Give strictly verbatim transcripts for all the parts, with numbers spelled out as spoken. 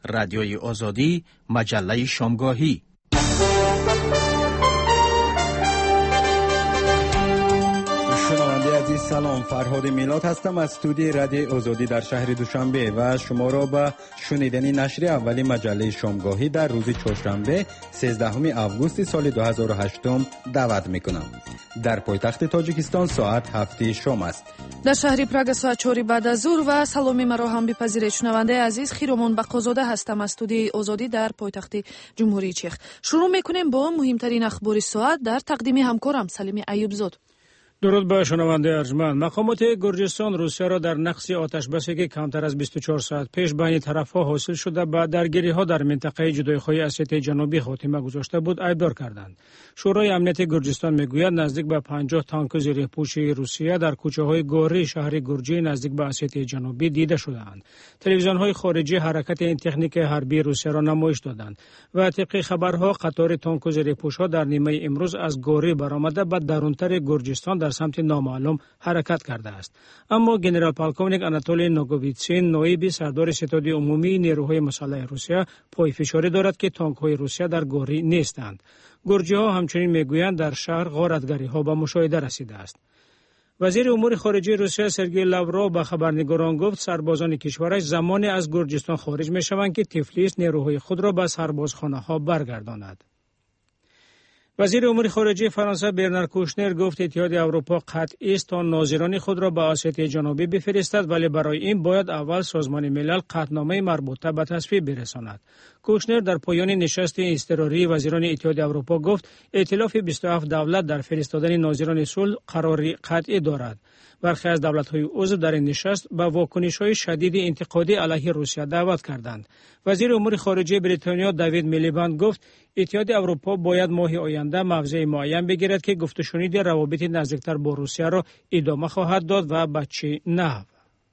رادیوی آزادی، مجله شامگاهی. شنونده عزیز سلام، فرهاد میلاد هستم از استودیوی رادیوی آزادی در شهر دوشنبه و شما را به شنیدن نشر اولی مجله شامگاهی در روز چهارشنبه سیزدهم آگوست سال دو هزار و هشت دعوت میکنم. در پایتخت تاجیکستان ساعت هفت شام است. در شهر پراگ ساعت چهار بعد از ظهر و سلامی مرا هم بپذیرید. شنونده عزیز، خیرمان بقازاده هستم از استودیوی آزادی در پایتخت جمهوری چک. شروع میکنیم با مهمترین اخبار ساعت در تقدیم همکارم سلیم ایوبزاد. درود به شنونده ارجمند. مقامات گرجستان روسیه را در نقض آتش بسی که کمتر از بیست و چهار ساعت پیش بین طرفها حاصل شده به درگیری‌ها در منطقه جدایخواهی اسیته جنوبی خاتمه گذاشته بود ایبدار کردند. شورای امنیت گرجستان میگوید نزدیک به پنجاه تانک زیرپوشی روسیه در کوچه‌های گوری شهر گرجی نزدیک به اسیته جنوبی دیده شدند. تلویزیون‌های خارجی حرکت این تکنیک حربی روسیه را نمایش دادند و طبق خبرها قطار تانک زیرپوش‌ها در نیمه امروز از گوری برآمده به درونتر گرجستان در سمت نامعلوم حرکت کرده است. اما ژنرال پالکونیک آناتولی نوگوویتسین، نایب سردار ستاد عمومی نیروهای مسلح روسیه، پای فشاری دارد که تانک‌های روسیه در گوری نیستند. گرجی‌ها همچنین میگویند در شهر غارتگری‌ها به مشاهده رسیده است. وزیر امور خارجه روسیه سرگئی لاوروف به خبرنگاران گفت سربازان کشورش زمانی از گرجستان خارج می‌شوند که تفلیس نیروهای خود را به سربازخانه‌ها برگرداند. وزیر امور خارجه فرانسه برنار کوشنر گفت اتحاد اروپا قطعی است تا ناظران خود را به اسیته جنوبی بفرستد، ولی برای این باید اول سازمان ملل قطعنامه مربوطه به تصویب برساند. کوشنر در پایان نشست اضطراری وزیران اتحاد اروپا گفت ائتلاف بیست و هفت دولت در فرستادن ناظران صلح قراری قطعی دارد. برخی از دولت‌های عضو در این نشست به واکنش‌های شدید انتقادی علیه روسیه دعوت کردند. وزیر امور خارجه بریتانیا دیوید میلیبند گفت اتحاد اروپا باید ماه آینده موضع معین بگیرد که گفت و شنید روابط نزدیکتر با روسیه را ادامه خواهد داد و به چه نحو.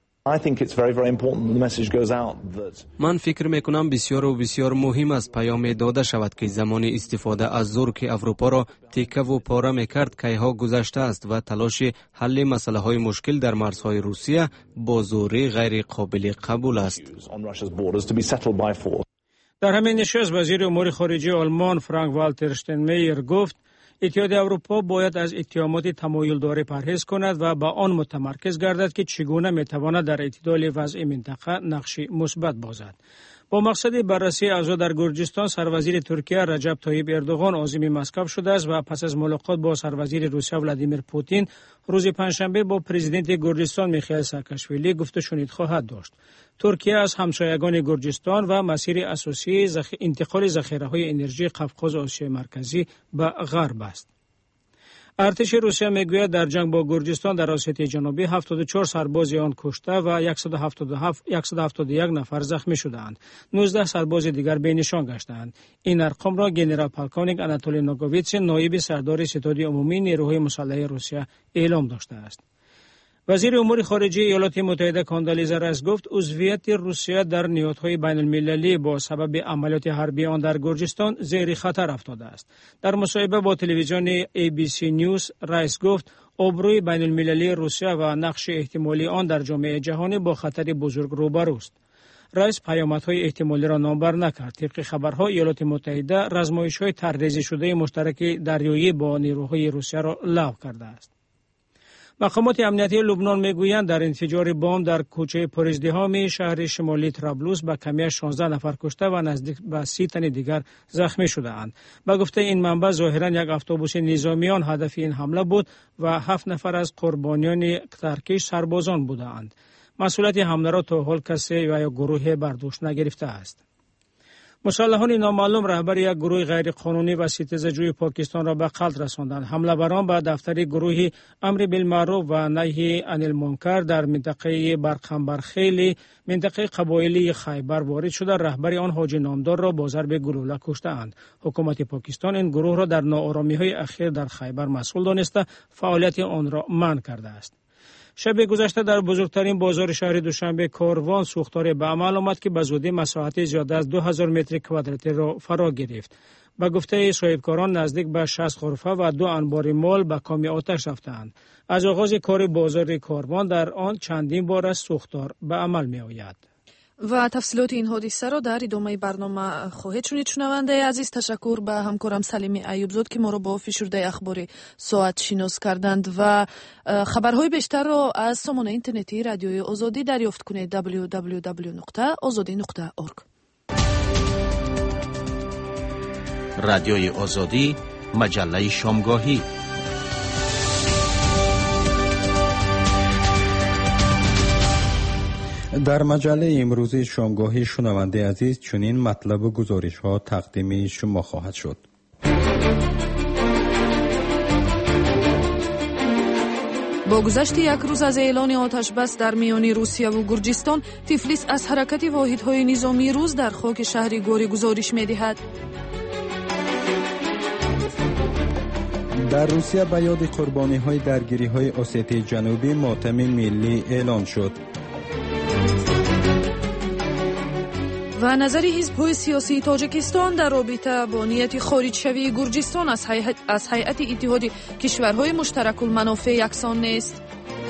من فکر میکنم بسیار و بسیار مهم است پیام داده شود که زمان استفاده از زور که اروپا را تکه و پاره میکرد کیها گذشته است و تلاش حل مسئله های مشکل در مرزهای روسیه با زوری غیر قابل قبول است. در همین نشست وزیر امور خارجه آلمان فرانک والتر شتاینمایر گفت اتحاد اروپا باید از اتهامات تمایل‌داری پرهیز کند و به آن متمرکز گردد که چگونه میتواند در اعتدال وضع منطقه نقش مثبت بازد. با مقصد بررسی اوضاع در گرجستان سروزیر ترکیه رجب طیب اردوغان عازم مسکو شده است و پس از ملاقات با سروزیر روسیه ولادیمیر پوتین روز پنجشنبه با پرزیدنت گرجستان میخائیل ساکاشویلی گفت و شنید خواهد داشت. ترکیه از همسایگان گرجستان و مسیر اساسی زخ... انتقال ذخیره‌های انرژی قفقاز آسیای مرکزی به غرب است. ارتش روسیه میگوید در جنگ با گرجستان در اسیته جنوبی هفتاد و چهار سرباز آن کشته و صد و هفتاد و هفت صد و هفتاد و یک نفر زخمی شدند. نوزده سرباز دیگر بینشان گشتند. این ارقام را ژنرال پالکونیک آناتولی نوگوویتسین، نایب سردار ستاد عمومی نیروهای مسلح روسیه اعلام داشته است. وزیر امور خارجه ایالات متحده کاندالیزا رایس گفت عضویت روسیه در نهادهای بین المللی با سبب عملیات حربی آن در گرجستان زیر خطر افتاده است. در مصاحبه با تلویزیون ای بی سی نیوز رایس گفت آبروی بین المللی روسیه و نقش احتمالی آن در جامعه جهانی با خطر بزرگ روبروست. رئیس پیامدهای احتمالی را نامبر نکرد. طبق خبرها ایالات متحده رزمایش‌های طرح‌ریزی شده مشترک دریایی با نیروهای روسیه را لغو کرده است. مقامات امنیتی لبنان میگویند در انفجار بمب در کوچه پرازدحام شهر شمالی طرابلس به کمی شانزده نفر کشته و نزدیک به سی تن دیگر زخمی شده‌اند. به گفته این منبع ظاهراً یک اتوبوس نظامیان هدف این حمله بود و هفت نفر از قربانیان ترکش سربازان بودند. مسئولیت حمله را تا حال کسی و یا گروه بر دوش نگرفته است. مسلحان نامعلوم رهبر یک گروه غیر قانونی و ستیزجوی پاکستان را به قتل رساندند. حمله بران به دفتر گروه امر بالمعروف و نهی عن المنکر در منطقه برقنبرخیلی منطقه قبایلی خیبر وارد شده. رهبر آن حاجی نامدار را با ضرب گلوله کشته‌اند. حکومت پاکستان این گروه را در ناآرامی‌های اخیر در خیبر مسئول دانسته فعالیت آن را منع کرده است. شب گذشته در بزرگترین بازار شهر دوشنبه کاروان سوختاری به عمل آمد که به زودی مساحت زیاده از دو هزار متر کوادراتی را فرا گرفت. به گفته صاحبکاران نزدیک به شصت غرفه و دو انبار مال به کام آتش رفتند. از آغاز کار بازار کاروان در آن چندین بار از سوختار به عمل می آید. و تفصیلات این حادثه را در ادامه برنامه خواهید شنید. شنونده عزیز، تشکر به همکارم سلیم ایوبزاد که ما را با فشرده اخبار ساعت شناس کردند و خبرهای بیشتر را از سامانه اینترنتی رادیوی آزادی دریافت کنید دبلیو دبلیو دبلیو نقطه آزادی نقطه اورگ. رادیوی آزادی، مجله شامگاهی. در مجله امروزی شامگاهی شنونده عزیز چنین مطلب و گزارش ها تقدیم شما خواهد شد. با گذشت یک روز از اعلان آتش بس در میان روسیه و گرجستان، تیفلیس از حرکت واحدهای نظامی روس در خاک شهر گوری گزارش می‌دهد. در روسیه به یاد قربانی‌های درگیری‌های اسیتی جنوبی ماتم ملی اعلان شد. و نظر حزب‌های سیاسی تاجیکستان در رابطه با نیت خارج شوی گرجستان از هیئت از هیئت اتحاد کشورهای مشترک المنافع یکسان نیست.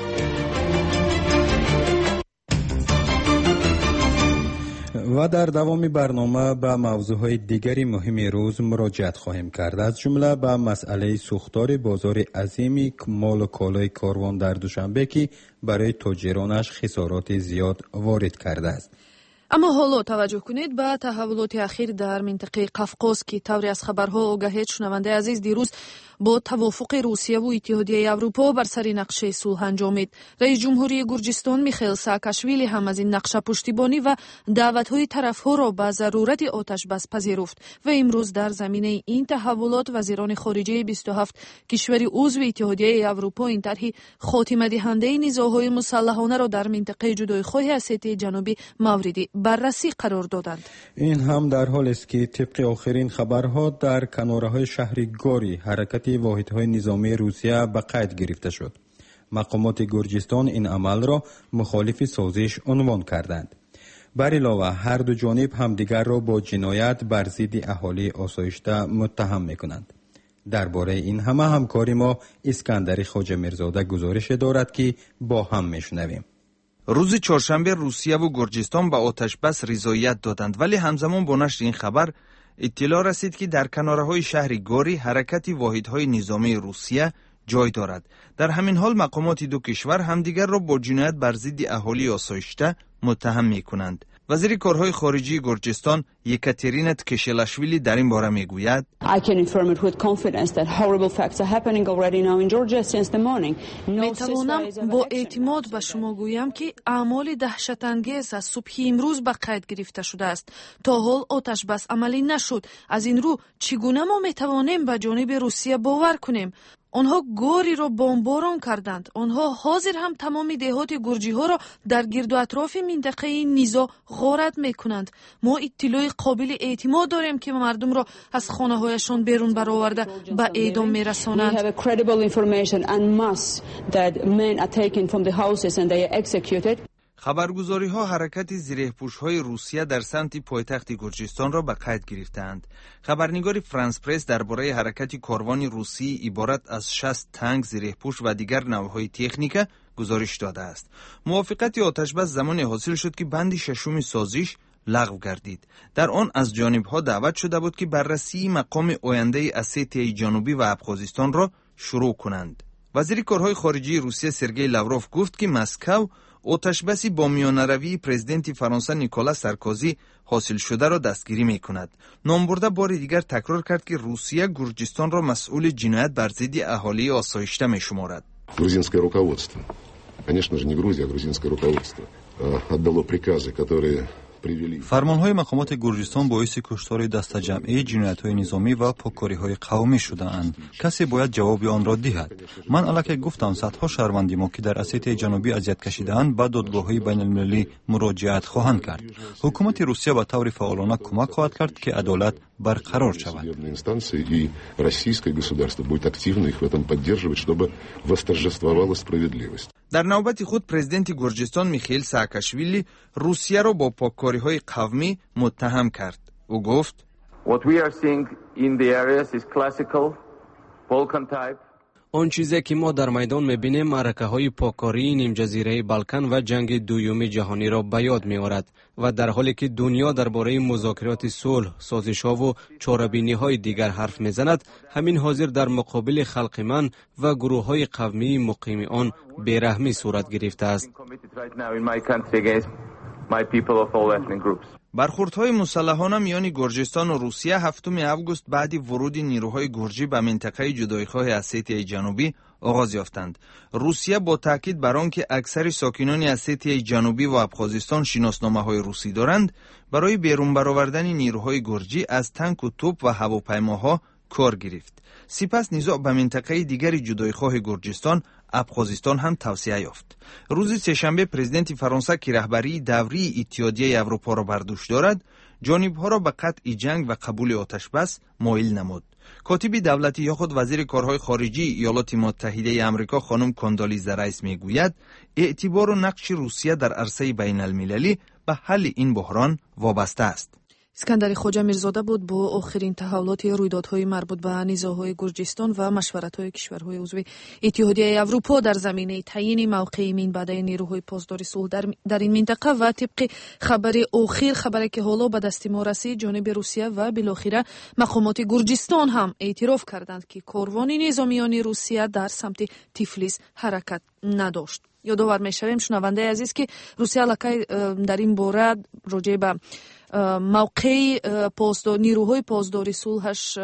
و در دوام برنامه به موضوعهای دیگری مهم روز مراجعت خواهیم کرد، از جمله به مسئله سوختار بازار عظیم مال و کالای کاروان در دوشنبه که برای تاجرانش خسارات زیاد وارد کرده است. اما حالا توجه کنید به تحولات اخیر در منطقه قفقاز که طوری از خبرها آگهید شنونده عزیز دیروز با توافق روسیه و اتحادیه اروپا بر سر نقشه صلح انجامید. رئیس جمهوری گرجستان میخائیل ساکاشویلی هم از این نقشه پشتیبانی و دعوت‌های طرف‌ها را به ضرورت آتش بس پذیرفت و امروز در زمینه این تحولات وزیران خارجه بیست و هفت کشور عضو اتحادیه اروپا این طرح خاتمه دهنده نزاع‌های مسلحانه را در منطقه جدایی‌خواه اسیتی جنوبی مورد بررسی قرار دادند. این هم در حالی است که طبق آخرین خبرها در کناره‌های شهر گوری حرکت واحدهای نظامی روسیه به قید گرفته شد. مقامات گرجستان این عمل را مخالف سازش عنوان کردند. بر علاوه هر دو جانب همدیگر را با جنایت بر ضد اهالی آسایشته متهم می‌کنند. درباره این همه همکاری ما اسکندر خواجه میرزاده گزارش دارد که با هم میشنویم. روز چهارشنبه روسیه و گرجستان به آتش بس رضایت دادند، ولی همزمان با نشر این خبر اطلاع رسید که در کناره‌های شهر گوری حرکت واحدهای نظامی روسیه جای دارد. در همین حال مقامات دو کشور همدیگر را با جنایت بر ضد اهالی آسایشته متهم می‌کنند. وزیر کارهای خارجی گرجستان یکاترینا تکشلاشویلی در این باره میگوید میتوانم با اعتماد به شما گویم که اعمال دهشت‌انگیز از صبح امروز به قید گرفته شده است. تا حال آتش بس عملی نشد. از این رو چگونه ما میتوانیم به جانب روسیه باور کنیم؟ آنها گوری را بمباران کردند. آنها حاضر هم تمام دهات گرجی ها را در گرد و اطراف منطقه نیزا غارت میکنند. ما اطلاع قابل اعتماد داریم که مردم را از خانه هایشان بیرون برآورده به اعدام میرسانند. خبرگزاری ها حرکت زره‌پوش های روسیه در سمت پایتخت گرجستان را به قید گرفتند. خبرنگار فرانس پرس درباره حرکت کاروان روسی عبارت از شصت تانک، زره‌پوش و دیگر نوع‌های تکنیک گزارش داده است. موافقت آتش بس زمانی حاصل شد که بند ششم سازش لغو گردید. در آن از جانب‌ها دعوت شده بود که بررسی مقام آینده اسیتی جنوبی و ابخازستان را شروع کنند. وزیر کارهای خارجه روسیه سرگئی لاوروف گفت که مسکو آتش بسی با میانه‌روی پرزیدنت فرانسه نیکولا سارکوزی حاصل شده را دستگیری می کند. نامبرده بار دیگر تکرار کرد که روسیه گرجستان را مسئول جنایت بر ضد اهالی آسایشته می شمارد. Грузинское руководство, конечно же не Грузия, а грузинское руководство отдало приказы, которые فرمانهای مقامات گرجستان باعث کشتار دسته جمعی جنایت‌های نظامی و پاکاری‌های قومی شده‌اند. کسی باید جواب آن را دهد. من الکی گفتم صدها شهروند ما که در اسیتی جنوبی اذیت کشیده‌اند به دادگاه‌های بین‌المللی مراجعت خواهند کرد. حکومت روسیه به طور فعالانه کمک خواهد کرد که عدالت برقرار شود. در نوبت خود پرزیدنت گرجستان میخائیل ساکاشویلی روسیه را با پاکاری‌های قومی متهم کرد. او گفت آن چیزی که ما در میدان می‌بینیم معرکه‌های پاکاری نیمجزیره بالکان و جنگ دوم جهانی را به یاد می‌آورد و در حالی که دنیا درباره مذاکرات صلح، سازش‌ها و چاره‌بینی‌های دیگر حرف می‌زند، همین حاضر در مقابل خلق من و گروه‌های قومی مقیم آن بی‌رحمی صورت گرفته است. برخوردهای مسلحانه میان گرجستان و روسیه هفتم اوگوست بعد ورود نیروهای گرجی به منطقه جدایخواه اسیتیای جنوبی آغاز یافتند. روسیه با تاکید بر آنکه اکثر ساکنان اسیتیای جنوبی و ابخازستان شناسنامه‌های روسی دارند، برای بیرون برآوردن نیروهای گرجی از تانک و توپ و هواپیماها کار گرفت. سپس نزاع به منطقه دیگر جدایخواه گرجستان، ابخازستان هم توسعه یافت. روز سه‌شنبه پرزیدنت فرانسه که رهبری دوری اتحادیه اروپا را بر دوش دارد، جانب‌ها را به قطع جنگ و قبول آتش بس مایل نمود. کاتب دولتی یا خود وزیر کارهای خارجی ایالات متحده آمریکا خانم کاندالیزا رایس میگوید اعتبار و نقش روسیه در عرصه بین المللی به حل این بحران وابسته است. اسکندر خوجا میرزاده بود با آخرین تحولات رویدادهای مربوط به نزاع‌های گرجستان و مشورت‌های کشورهای عضو اتحادیه اروپا در زمینه تعیین موقع منبعث نیروهای پاسداری صلح در, در این منطقه و طبق خبر اخیر خبری که حالا به دست ما رسید، جانب روسیه و بالاخره مقامات گرجستان هم اعتراف کردند که کاروان نظامیان روسیه در سمت تیفلیس حرکت نداشت. یادآور می‌شویم شنونده عزیز که روسیه لکه در این باره راجع به موقع پاسدار نیروهای پاسداری صلحش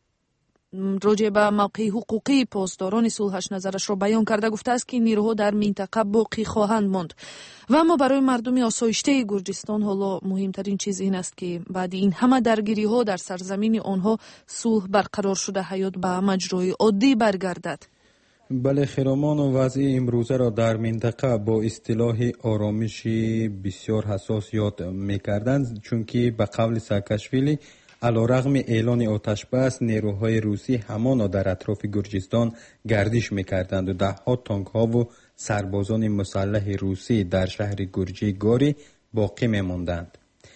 راجع به موقع حقوقی پاسداران صلحش نظرش را بیان کرده، گفته است که نیروها در منطقه باقی خواهند ماند. و اما برای مردم آسایشته گرجستان حالا مهمترین چیز این است که بعد این همه درگیری ها در سرزمین آنها صلح برقرار شده، حیات به مجرای عادی برگردد. بله، خرامان و وضع امروزه را در منطقه با اصطلاح آرامشی بسیار حساس یاد می‌کردند، چون که به قول ساکاشویلی علیرغم اعلان آتش بس نیروهای روسی همانا در اطراف گرجستان گردش می‌کردند و ده‌ها تانک‌ها و سربازان مسلح روسی در شهر گرجی گاری باقی می‌ماندند.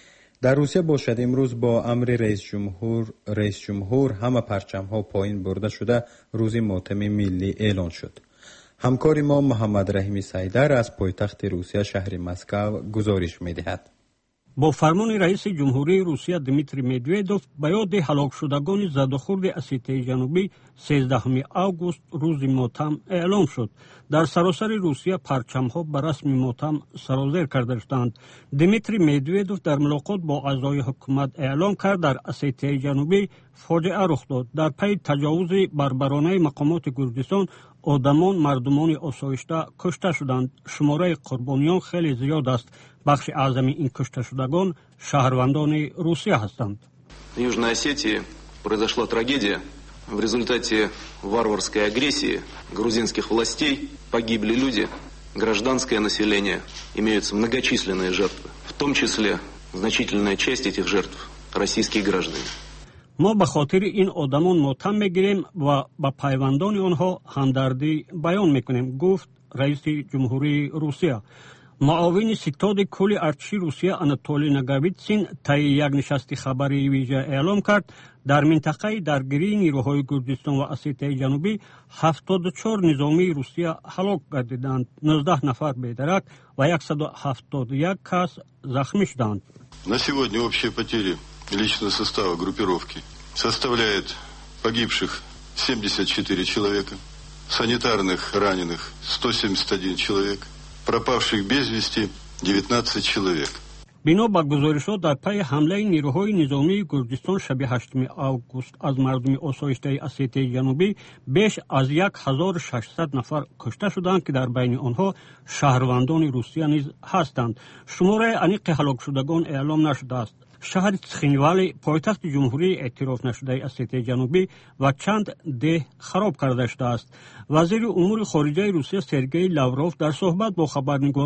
در روسیه باشد امروز با امر رئیس جمهور رئیس جمهور همه پرچم‌ها پایین برده شده روز ماتم ملی اعلان شد. همکار ما محمد رحیمی سیدر از پایتخت روسیه شهر مسکو گزارش می‌دهد. با فرمان رئیس جمهوری روسیه دیمیتری مدودوف به یاد هلاک شدگان زدوخورد اسیتیای جنوبی سیزدهم اوگوست روز ماتم اعلام شد. در سراسر روسیه پرچم‌ها به رسم ماتم سرازیر کرده شدند. دیمیتری مدودوف در ملاقات با اعضای حکومت اعلام کرد در اسیتیای جنوبی فاجعه رخ داد. در پی تجاوز بربرانه مقامات گرجستان آدمان مردمان آسایشته کشته شدند. شماره قربانیان خیلی زیاد است. بخش اعظم این کشته شدگان شهروندان روسیه هستند. В Южной Осетии произошла трагедия. В результате варварской агрессии грузинских властей погибли люди, гражданское население, имеются многочисленные жертвы. В том числе значительная часть этих жертв российские граждане. ما به خاطر این آدمان ماتم میگیریم و با پیوندان آنها همدردی بیان میکنیم، گفت رئیس جمهوری روسیه. معاون ستاد کل ارتشی روسیه آناتولی نگاویتسین طی یک نشست خبری ویژه اعلام کرد در منطقه درگیری نیروهای گرجستان و اسیتیای جنوبی هفتاد و چهار نظامی روسیه هلاک گردیدند، نوزده نفر بی‌درک و صد و هفتاد و یک کس زخمی شدند. На сегодня общие потери личного состава группировки составляет погибших семьдесят четыре человека, санитарных раненых сто семьдесят один человек, пропавших без вести девятнадцать человек. بنا به گزارشات در پی حمله نیروهای نظامی گرجستان شب هشتم اوگوست از مردم آسایشته اسیتیای جنوبی بیش از هزار و ششصد نفر کشته شدند که در بین آنها شهروندان روسیه نیز هستند. شماره انیق هلاک شدگان اعلام نشده است. شهر تسخینوالی پایتخت جمهوری اعتراف نشده اسیتیای جنوبی و چند ده خراب کرده شده است. وزیر امور خارجه روسیه سرگئی لاوروف در صحبت با خبرنگاران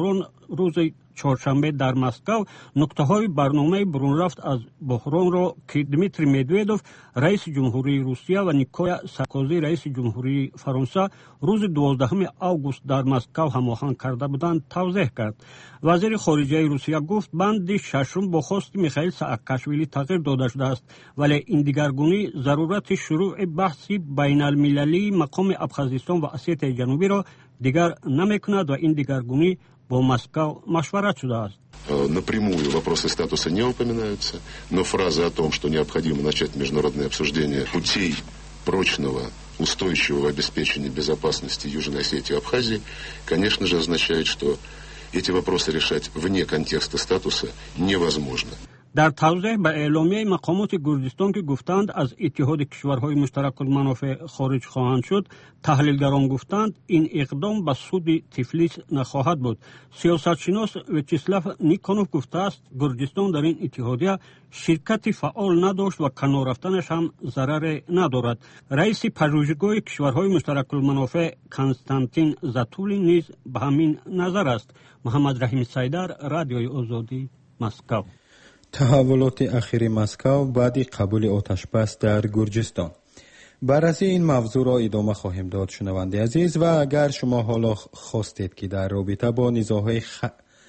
рӯзи чоршанбе дар Москав нуктаҳои барномаи брунрафт аз буҳронро ки Дмитрий Медведев, раиси ҷумҳурии Русия ва Николя Саркози, раиси ҷумҳурии Фаронса, рӯзи дувоздаҳуми август дар Москав ҳамоҳанг карда буданд, тавзеҳ кард. вазири хориҷаи Русия гуфт, банди шашум бо хости Михаил Саакашвили тағйир дода шудааст, вале ин дигаргунӣ зарурати шурӯъи баҳси байналмилалии мақоми Абхазистон ва Осетияи Ҷанубиро дигар намекунад ва ин дигаргунӣ бо Москав машварат шудааст. Напрямую вопросы статуса не упоминаются, но фраза о том, что необходимо начать международное обсуждение путей прочного, устойчивого обеспечения безопасности Южной Осетии и Абхазии, конечно же, означает, что эти вопросы решать вне контекста статуса невозможно. дар тавзеҳ ба эъломияи мақомоти Гурҷистон ки гуфтанд аз иттиҳоди кишварҳои муштаракулманофеъ хориҷ хоҳанд шуд, таҳлилгарон гуфтанд, ин иқдом ба суди Тифлис нахоҳад буд. сиёсатшинос Вячеслав Никонов гуфтааст, Гурҷистон дар ин иттиҳодия ширкати фаъол надошт ва канор рафтанаш ҳам зараре надорад. раиси пажӯҳишгоҳи кишварҳои муштаракулманофеъ Константин Затулин низ ба ҳамин назар аст. Муҳаммад Раҳими Сайдар, Радиои Озодӣ, Москав. таҳаввулоти ахири Москав баъди қабули оташбас дар Гурҷистон. барраси ин мавзӯъро идома хоҳем дод, шунавандаи азиз, ва агар шумо ҳоло хостед ки дар робита бо низоҳои х...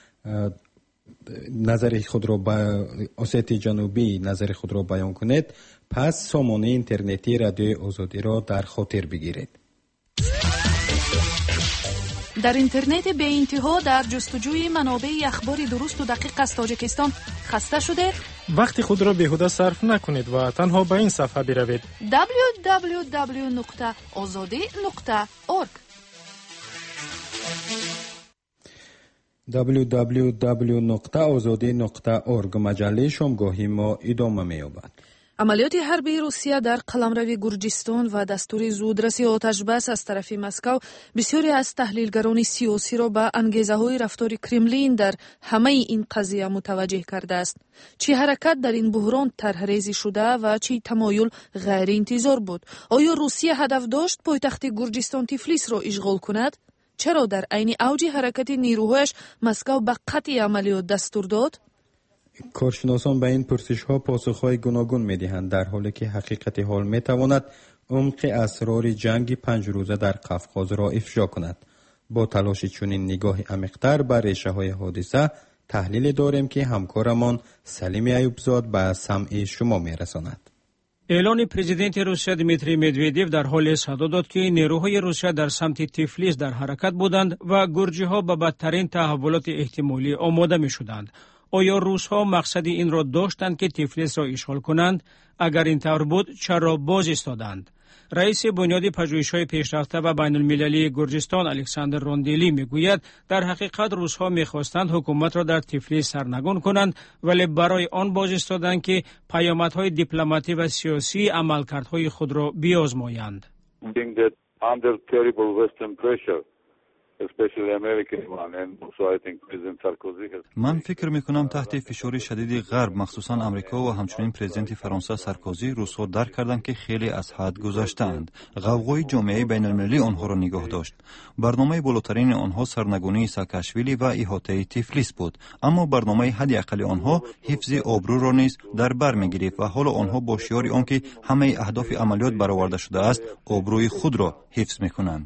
назари худро ба Осетияи Ҷанубӣ назари худро баён кунед, пас сомонаи интернетии Радиои Озодиро дар хотир бигиред. дар интернети беинтиҳо дар ҷустуҷӯи манобеи ахбори дурусту дақиқ аз Тоҷикистон хаста шудед? вақти худро беҳуда сарф накунед ва танҳо ба ин сафҳа биравед. дабл ю дабл ю дабл ю нуқта озодӣ нуқта орг дабл ю дабл ю дабл ю нуқта озодӣ нуқта орг маҷаллаи шомгоҳии мо идома меёбад. амалиёти ҳарбии Русия дар қаламрави Гурҷистон ва дастури зудрасӣ оташбас аз тарафи Москав бисёре аз таҳлилгарони сиёсиро ба ангезаҳои рафтори Кремлин дар ҳамаи ин қазия мутаваҷҷеҳ кардааст. чӣ ҳаракат дар ин буҳрон тарҳрезӣ шуда ва чӣ тамоюл ғайриинтизор буд? оё Русия ҳадаф дошт пойтахти Гурҷистон Тифлисро ишғол кунад? чаро дар айни авҷи ҳаракати нирӯҳояш Москав ба қатъи амалиёт дастур дод? коршиносон ба ин пурсишҳо посухҳои гуногун медиҳанд, дар ҳоле ки ҳақиқати ҳол метавонад умқи асрори ҷанги панҷрӯза дар Қавқозро ифшо кунад. бо талоши чунин нигоҳи амиқтар ба решаҳои ҳодиса, таҳлиле дорем ки ҳамкорамон Салими Аюбзод ба самъи шумо мерасонад. эълони президенти Русия Дмитрий Медведев дар ҳоле садо дод ки нерӯҳои Русия дар самти Тифлис дар ҳаракат буданд ва гурҷиҳо ба бадтарин таҳаввулоти эҳтимолӣ омода мешуданд. оё русҳо мақсади инро доштанд ки Тифлисро ишғол кунанд? агар ин тавр буд, чаро боз истоданд? раиси бунёди пажӯҳишҳои пешрафта ва байнулмилалии Гурҷистон Александр Ронделӣ мегӯяд, дар ҳақиқат русҳо мехостанд ҳукуматро дар Тифлис сарнагун кунанд, вале барои он боз истоданд ки паёмадҳои дипломатӣ ва сиёсии амалкардҳои худро биозмоянд. ман фикр мекунам таҳти фишори шадиди ғарб, махсусан амрико ва ҳамчунин президенти Фаронса Саркозӣ, русҳо дарк карданд ки хеле аз ҳад гузаштаанд. ғавғои ҷомеаи байналмилалӣ онҳоро нигоҳ дошт. барномаи болотарини онҳо сарнагунии Саакашвили ва иҳотаи Тифлис буд, аммо барномаи ҳадди аққали онҳо ҳифзи обрӯро низ дар бар мегирифт ва ҳоло онҳо бо шиёри он ки ҳамаи аҳдофи амалиёт бароварда шудааст, обрӯи худро ҳифз мекунанд.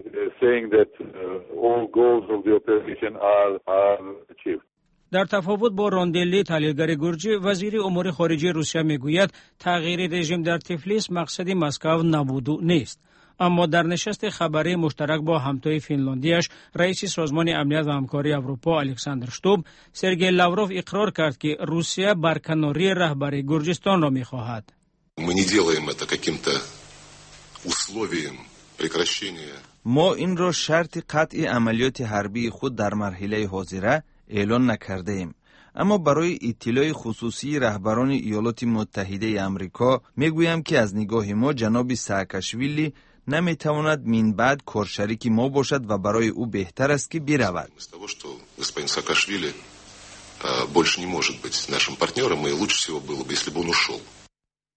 дар тафовут бо Ронделӣ, таҳлилгари гурҷӣ, вазири умури хориҷии Русия мегӯяд, тағйири режим дар Тифлис мақсади Москав набуду нест. аммо дар нишасти хабарии муштарак бо ҳамтои Финландияш, раиси созмони амният ва ҳамкории Аврупо Александр Штуб, Сергей Лавров иқрор кард ки Русия барканории раҳбари Гурҷистонро мехоҳад. Мы не делаем это каким-то условием прекращения. мо инро шарти қатъи амалиёти ҳарбии худ дар марҳилаи ҳозира эълон накардаем. аммо барои иттилои хусусии раҳбарони Иёлоти Муттаҳидаи Амрико мегӯям ки аз нигоҳи мо ҷаноби Саакашвили наметавонад минбаъд коршарики мо бошад ва барои ӯ беҳтар аст ки биравад. Из того, что господин Саакашвили больше не может быть нашим партнером, и лучше всего было бы, если бы он ушел.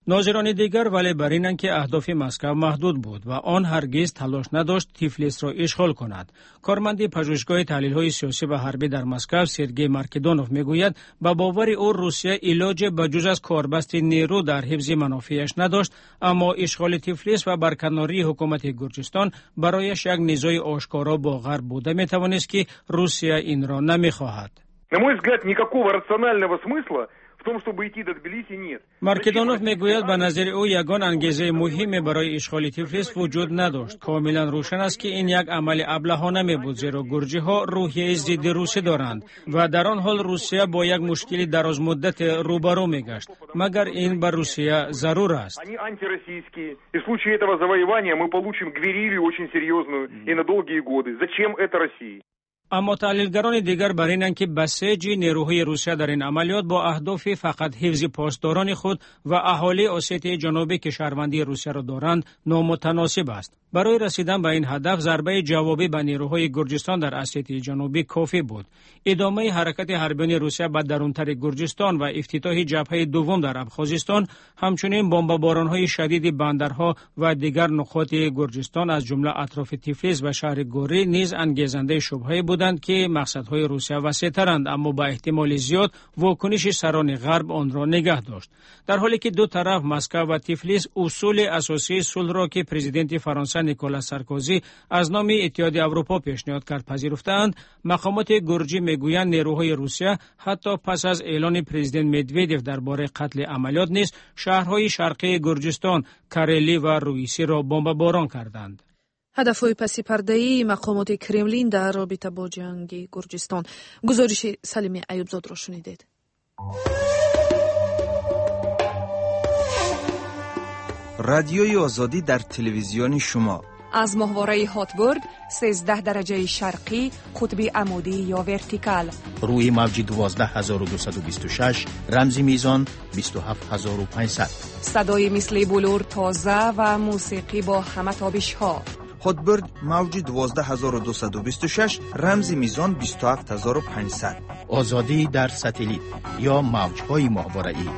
ناظران دیگر ولی بر اینند که اهداف مسکو محدود بود و آن هرگز تلاش نداشت تیفلیس را اشغال کند. کارمند پژوهشگاه تحلیل‌های سیاسی و حربی در مسکو سرگئی مارکدونوف میگوید با باور او روسیه علاج بجز از کاربست نیرو در حفظ منافعش نداشت، اما اشغال تیفلیس و برکناری حکومت گرجستان برایش یک نیزه آشکارا با غرب بوده میتوانست که روسیه این را نمیخواهد. На мой взгляд, никакого рационального смысла в том, чтобы идти до Тбилиси, нет. مارکدونوف میگوید به نظر او یگان انگیزه مهم برای اشغال تیفلیس وجود نداشت. کاملا روشن است که این یک عمل ابلهانه می بود، زیرا گرجی ها روحیه ضد روسی دارند و در آن حال روسیه با یک مشکل دراز مدت روبرو می گشت، مگر این بر روسیه ضرور است. Они антироссийские. И в случае этого завоевания мы получим гверилью очень серьезную и на долгие годы. Зачем это России? اما تحلیلگران دیگر بر اینند که بسیج نیروهای روسیه در این عملیات با اهداف فقط حفظ پاسداران خود و اهالی اسیتی جنوبی که شهروندی روسیه را دارند نامتناسب است. برای رسیدن به این هدف ضربه جوابی به نیروهای گرجستان در اسیتی جنوبی کافی بود. ادامه حرکت حربیان روسیه به درونتر گرجستان و افتتاح جبهه دوم در ابخازستان، همچنین بمباران‌های شدید بندرها و دیگر نقاط گرجستان از جمله اطراف تیفلیس و شهر گوری نیز انگیزنده شبهه بودند که مقصدهای روسیه وسیع‌ترند، اما با احتمال زیاد واکنش سران غرب آن را نگه داشت. در حالی که دو طرف مسکو و تیفلیس اصول اساسی صلح را که پرزیدنت فرانسه نیکولاس سارکوزی از نام اتحاد اروپا پیشنهاد کرد پذیرفتند، مقامات گرجی میگویند نیروهای روسیه حتی پس از اعلان پرزیدنت مدودوف درباره قتل عملیات نیز شهرهای شرقی گرجستان، کارلی و رویسی را بمباران کردند. هدفهای پس پرده‌ای مقامات کرملین در رابطه با جنگ گرجستان. گزارش سلیمی ایوبزاد را شنیدید. رادیوی آزادی در تلویزیون شما از ماهواره هاتبورگ سیزده درجه شرقی قطب عمودی یا ورتیکال، روی موج دوازده هزار و دویست و بیست و شش رمزی میزان بیست و هفت هزار و پانصد، صدای مثل بلور تازه و موسیقی با همه تابش ها. هاتبورگ موج دوازده هزار و دویست و بیست و شش رمزی میزان بیست و هفت هزار و پانصد. آزادی در ساتلیت یا موج‌های ماهواره‌ای.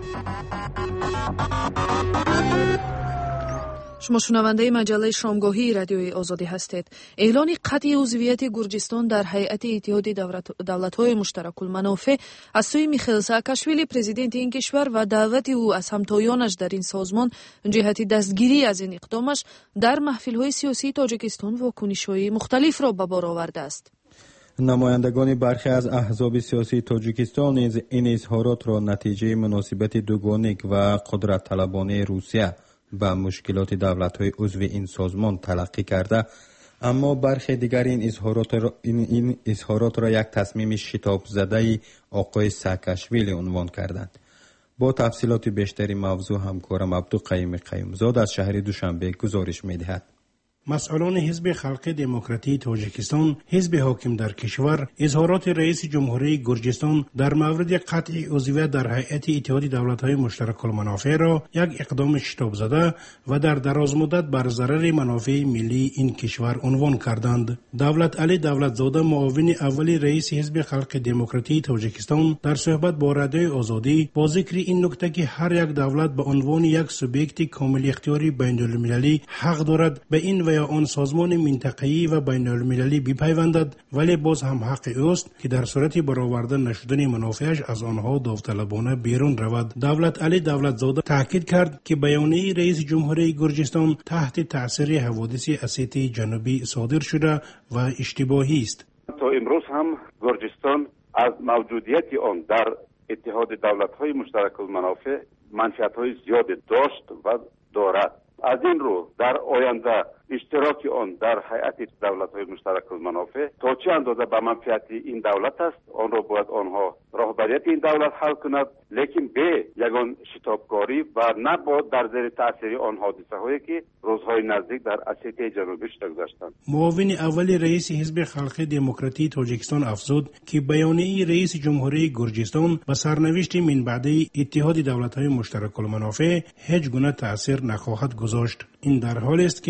شما شنونده مجله شامگاهی رادیوی آزادی هستید. اعلان قطع عضویت گرجستان در هیئت اتحاد دولت‌های مشترک المنافع از سوی میخائیل ساکاشویلی پرزیدنت این کشور و دعوت او از همتایانش در این سازمان جهت دستگیری از این اقدامش در محفل‌های سیاسی تاجیکستان واکنش‌های مختلف را به بار آورده است. نمایندگان برخی از احزاب سیاسی تاجیکستان نیز این اظهارات را نتیجه مناسبت دوگانگی و قدرت طلبانه روسیه با مشکلات دولت‌های عضو این سازمان تلقی کرده، اما برخی دیگر این اظهارات را, این, این اظهارات را یک تصمیم شتاب زده آقای ساکاشویلی عنوان کردند. با تفصیلات بیشتری موضوع همکارم عبدالقیوم قیومزاد از شهر دوشنبه گزارش می‌دهد. مسئولان حزب خلق دموکراتی تاجیکستان، حزب حاکم در کشور، اظهارات رئیس جمهوری گرجستان در مورد قطع عضویت در هیئت اتحاد دولت‌های مشترک المنافع را یک اقدام شتاب زده و در دراز مدت بر ضرر منافع ملی این کشور عنوان کردند. دولت علی دولتزاده، معاون اول رئیس حزب خلق دموکراتی تاجیکستان، در صحبت با رادیوی آزادی با ذکر این نکته که هر یک دولت به عنوان یک سوبیکت کامل اختیاری بین‌المللی حق دارد به این و آن سازمان منطقه‌ای و بین المللی بپیوندد، ولی باز هم حق اوست که در صورت برآورده نشدن منافعش از آنها داوطلبانه بیرون رود. دولت علی دولتزاده تاکید کرد که بیانیه رئیس جمهوری گرجستان تحت تاثیر حوادث اسیتی جنوبی صادر شده و اشتباهی است. تا امروز هم گرجستان از موجودیت آن در اتحاد دولت‌های مشترک المنافع منفعت‌های زیاد داشت و دارد. از این رو در آینده اشتراک آن در هیئت دولت‌های مشترک المنافع تا چه اندازه به منفعت این دولت است، آن را باید آنها رهبریت این دولت حل کند، لیکن به یگان شتابکاری و نه با در زیر تاثیر آن حادثه هایی که روزهای نزدیک در اسیتی جنوبی شده گذشتند. معاون اول رئیس حزب خلق دموکراتی تاجیکستان افزود که بیانیه رئیس جمهوری گرجستان به سرنوشت من بعدی اتحاد دولت‌های مشترک المنافع هیچ گونه تاثیر نخواهد گذاشت. این در حالی است که نماینده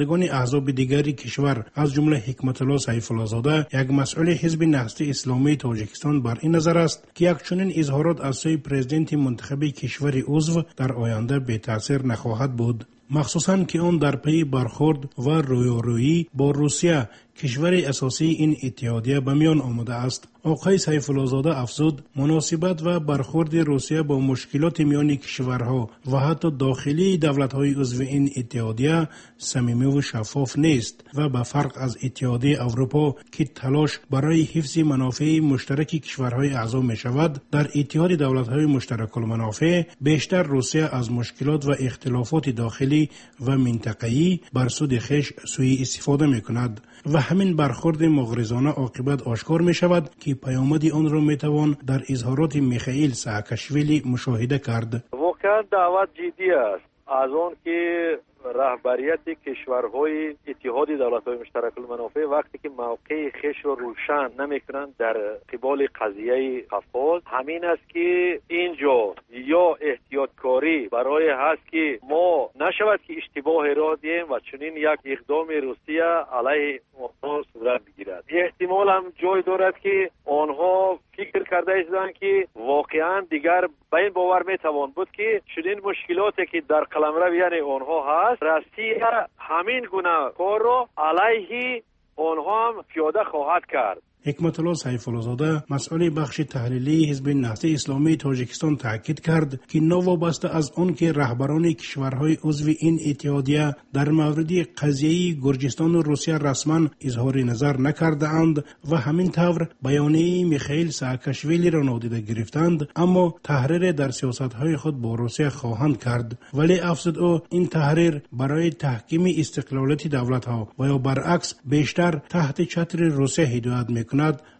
نمایندگان احزاب دیگری کشور از جمله حکمت الله سیف الله زاده یک مسئول حزب نهضت اسلامی تاجیکستان بر این نظر است که یک چنین اظهارات از سوی پرزیدنت منتخب کشور عضو در آینده به تاثیر نخواهد بود، مخصوصاً که آن در پی برخورد و رویارویی با روسیه کشور اساسی این اتحادیه به میان آمده است. آقای سیف الله زاده افزود مناسبت و برخورد روسیه با مشکلات میان کشورها و حتی داخلی دولت‌های عضو این اتحادیه صمیمی و شفاف نیست و به فرق از اتحادیه اروپا که تلاش برای حفظ منافع مشترک کشورهای اعضا می شود، در اتحاد دولت‌های مشترک المنافع بیشتر روسیه از مشکلات و اختلافات داخلی و منطقه‌ای بر سود خویش سوء استفاده می کند و همین برخورد مغرضانه عاقبت آشکار می شود که پیامد آن را می توان در اظهارات میخائیل ساکاشویلی مشاهده کرد. واقعا دعوت جدی است از آن که رهبریت کشورهای اتحاد دولت‌های مشترک المنافع وقتی که موقع خویش را روشن نمی‌کنند در قبال قضیه قفقاز، همین است که اینجا یا احتیاطکاری برای هست که ما نشود که اشتباه را دیم و چنین یک اقدام روسیه علیه آنها صورت بگیرد. احتمال هم جای دارد که آنها فکر کرده ایستند که واقعا دیگر به این باور میتوان بود که چنین مشکلاتی که در قلمرو یعنی آنها هست، روسیه همین گونه کار را علیه آنها هم پیاده خواهد کرد. حکمت الله سیف الله زاده مسئول بخش تحلیلی حزب نهضت اسلامی تاجیکستان تاکید کرد که نوابسته از آن که رهبران کشورهای عضو این اتحادیه در مورد قضیه گرجستان و روسیه رسما اظهار نظر نکرده اند و همین طور بیانیه میخائیل ساکاشویلی را نادیده گرفتند، اما تحریر در سیاستهای خود با روسیه خواهند کرد. ولی افزود او این تحریر برای تحکیم استقلالیت دولت‌ها و یا برعکس بیشتر تحت چتر روسیه هدایت می‌کند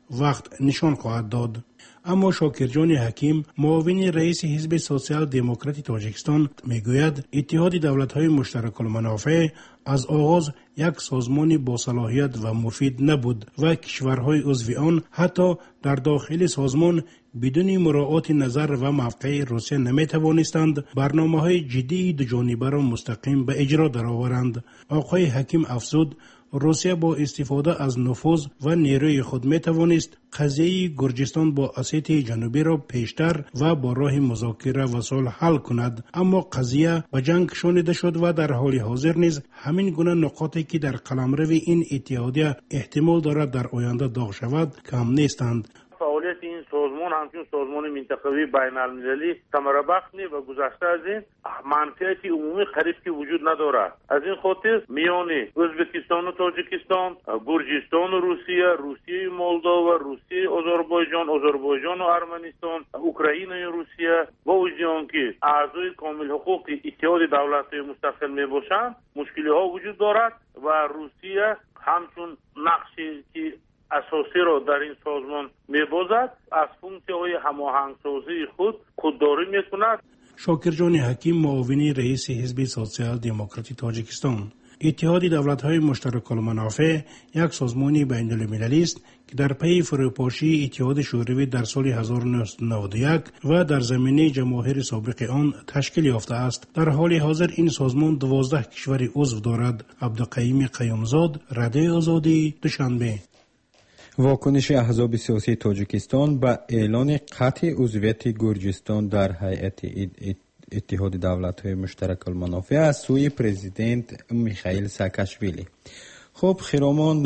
وقت نشان خواهد داد. اما شاکرجان حکیم معاون رئیس حزب سوسیال دموکراتی تاجیکستان میگوید اتحاد دولت‌های مشترک المنافع از آغاز یک سازمان با صلاحیت و مفید نبود و کشورهای عضو آن حتی در داخل سازمان بدون مراعات نظر و موقع روسیه نمیتوانستند برنامه‌های جدی دو جانبه را مستقیم به اجرا درآورند. آقای حکیم افزود روسیه با استفاده از نفوذ و نیروی خود می توانست قضیه گرجستان با اسیتی جنوبی را پیشتر و با راه مذاکره و صلح حل کند، اما قضیه به جنگ کشانیده شد و در حال حاضر نیز همین گونه نقاطی که در قلمرو این اتحادیه احتمال دارد در آینده داغ شود کم نیستند. فعالیت این سازمان همچون سازمان منطقوی بین المللی ثمره بخش نیست و گذشته از این منفعت عمومی قریب که وجود ندارد. از این خاطر میان ازبکستان و تاجیکستان، گرجستان و روسیه، روسیه مولداوا، روسیه آذربایجان، آذربایجان و ارمنستان، اوکراین و روسیه با وجود آنکه اعضای کامل حقوق اتحاد دولت‌های مستقل میباشند مشکلی ها وجود دارد و روسیه همچون نقشی که اساسی را در این سازمان می‌بازد از فونکسی‌های هماهنگسازی خود خودداری می‌کند. شاکرجان حکیم معاون رئیس حزب سوسیال دموکراتی تاجیکستان. اتحاد دولت‌های مشترک المنافع یک سازمان بین‌المللی است که در پی فروپاشی اتحاد شوروی در سال هزار و نهصد و نود و یک و در زمینه جماهیر سابق آن تشکیل یافته است. در حال حاضر این سازمان دوازده کشور عضو دارد. عبدالقیوم قیومزاد، رادیو آزادی، دوشنبه. واکنش احزاب سیاسی تاجیکستان به اعلان قطع عضویت گرجستان در هیئت اتحاد دولت‌های مشترک المنافع از سوی پرزیدنت میخائیل ساکاشویلی. خب خیرامان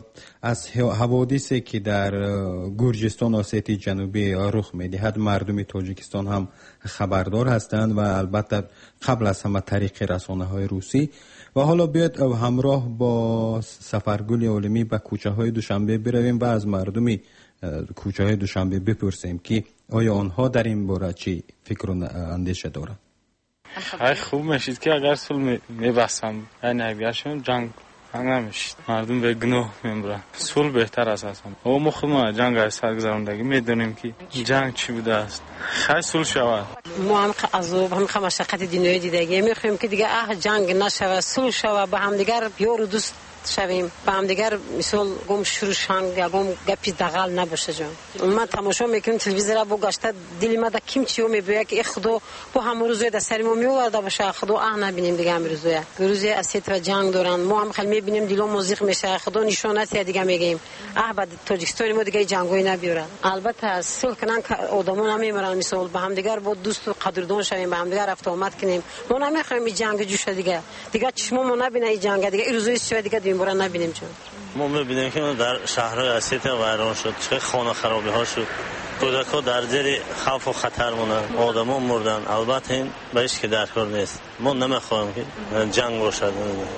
از حوادثی که در گرجستان و اسیتی جنوبی رخ می‌دهد مردم تاجیکستان هم خبردار هستند و البته قبل از همه طریق رسانه‌های روسی. و حالا بیاید همراه با سفرگل عالمی به کوچه های دوشنبه برویم و از مردم کوچه های دوشنبه بپرسیم که آیا آنها در این باره چی فکر و اندیشه دارند. خیلی خوب میشید که اگر صلح میبستم یعنی نبیاشم جنگ نمیشید، مردم به گناه میبرن، صلح بهتر است اصلا. او ما خود ما جنگ از سرگذراندگی میدونیم که جنگ چی بوده است، خیلی صلح شود. ما هم از هم مشقت دنیای دیدگی میخوایم که دیگه اه جنگ نشود، صلح شود، با هم دیگر یار و دوست شویم با هم دیگر مثال گم شروشان یا گم گپی دغل نباشه جان. ما تماشا میکنیم تلویزیون را بگشته دل ما دا کیم چیو میبویا که خدا با هم روزه د سر ما میورده باشه خدا اه نبینیم دیگه هم روزه روزه اسیت و جنگ دارن ما هم خیلی میبینیم دیلو موزیک میشه خدا نشانت دیگه میگیم اه بعد تاجیکستان ما دیگه جنگوی نبیورن. البته صلح کنن که آدما نمیمرن مثال با هم دیگر با دوست و قدردان شویم با هم دیگر رفت آمد کنیم. ما نمیخوایم این جنگ جوشه دیگه دیگه چشممون نبینه این جنگ دیگه روزه چه دیگه دیم برن نبینیم چون ما می‌بینیم که در شهر اسیت ویران شد چه خانه خرابی ها شد کودک‌ها در زیر خوف و خطر مونن آدم‌ها مردن البته این به هیچ که درکار نیست ما نمی‌خوایم که جنگ باشد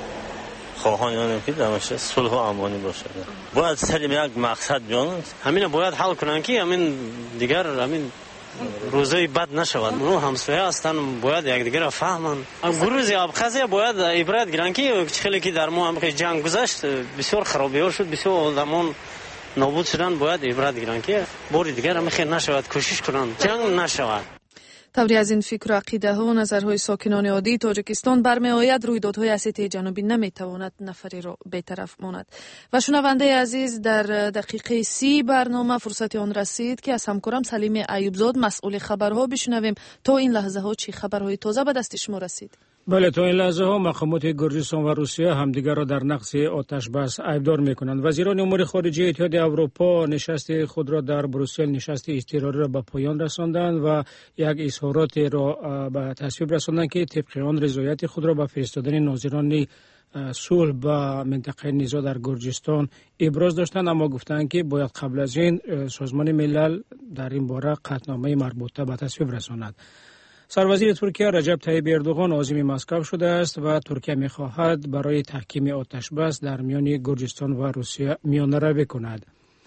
خواهان یعنی که دمش صلح و امانی باشد باید سر یک مقصد بیان همین باید حل کنن که همین دیگر همین روزای بد نشود اون همسایه هستن باید یک دیگه را فهمن گروزی ابخازی باید عبرت گیرن که خیلی که در ما هم جنگ گذشت بسیار خرابی ها شد بسیار آدمان نابود شدن باید عبرت گیرن که بار دیگر هم خیلی نشود کوشش کنن جنگ نشود. طوری از این فکر و عقیده ها و نظرهای ساکنان عادی تاجیکستان برمی آید رویدادهای اسیته جنوبی نمی تواند نفری را بی‌طرف ماند. و شنونده عزیز در دقیقه سی برنامه فرصت آن رسید که از همکارم سلیم ایوبزاد مسئول خبرها بشنویم تا این لحظه ها چی خبرهای تازه به دست شما رسید. بله تا این لحظه ها مقامات گرجستان و روسیه همدیگر را در نقض آتش بس ایبدار میکنند. وزیران امور خارجه اتحاد اروپا نشست خود را در بروسل نشست اضطراری را به پایان رساندند و یک اظهارات را به تصویب رساندند که طبق آن رضایت خود را به فرستادن ناظران صلح به منطقه نزاع در گرجستان ابراز داشتند اما گفتند که باید قبل از این سازمان ملل در این باره قطعنامه مربوطه به تصویب رساند. سروزیر ترکیه رجب طیب اردوغان عازم مسکو شده است و ترکیه می‌خواهد برای تحکیم آتش بس در میان گرجستان و روسیه میانه‌روی کند.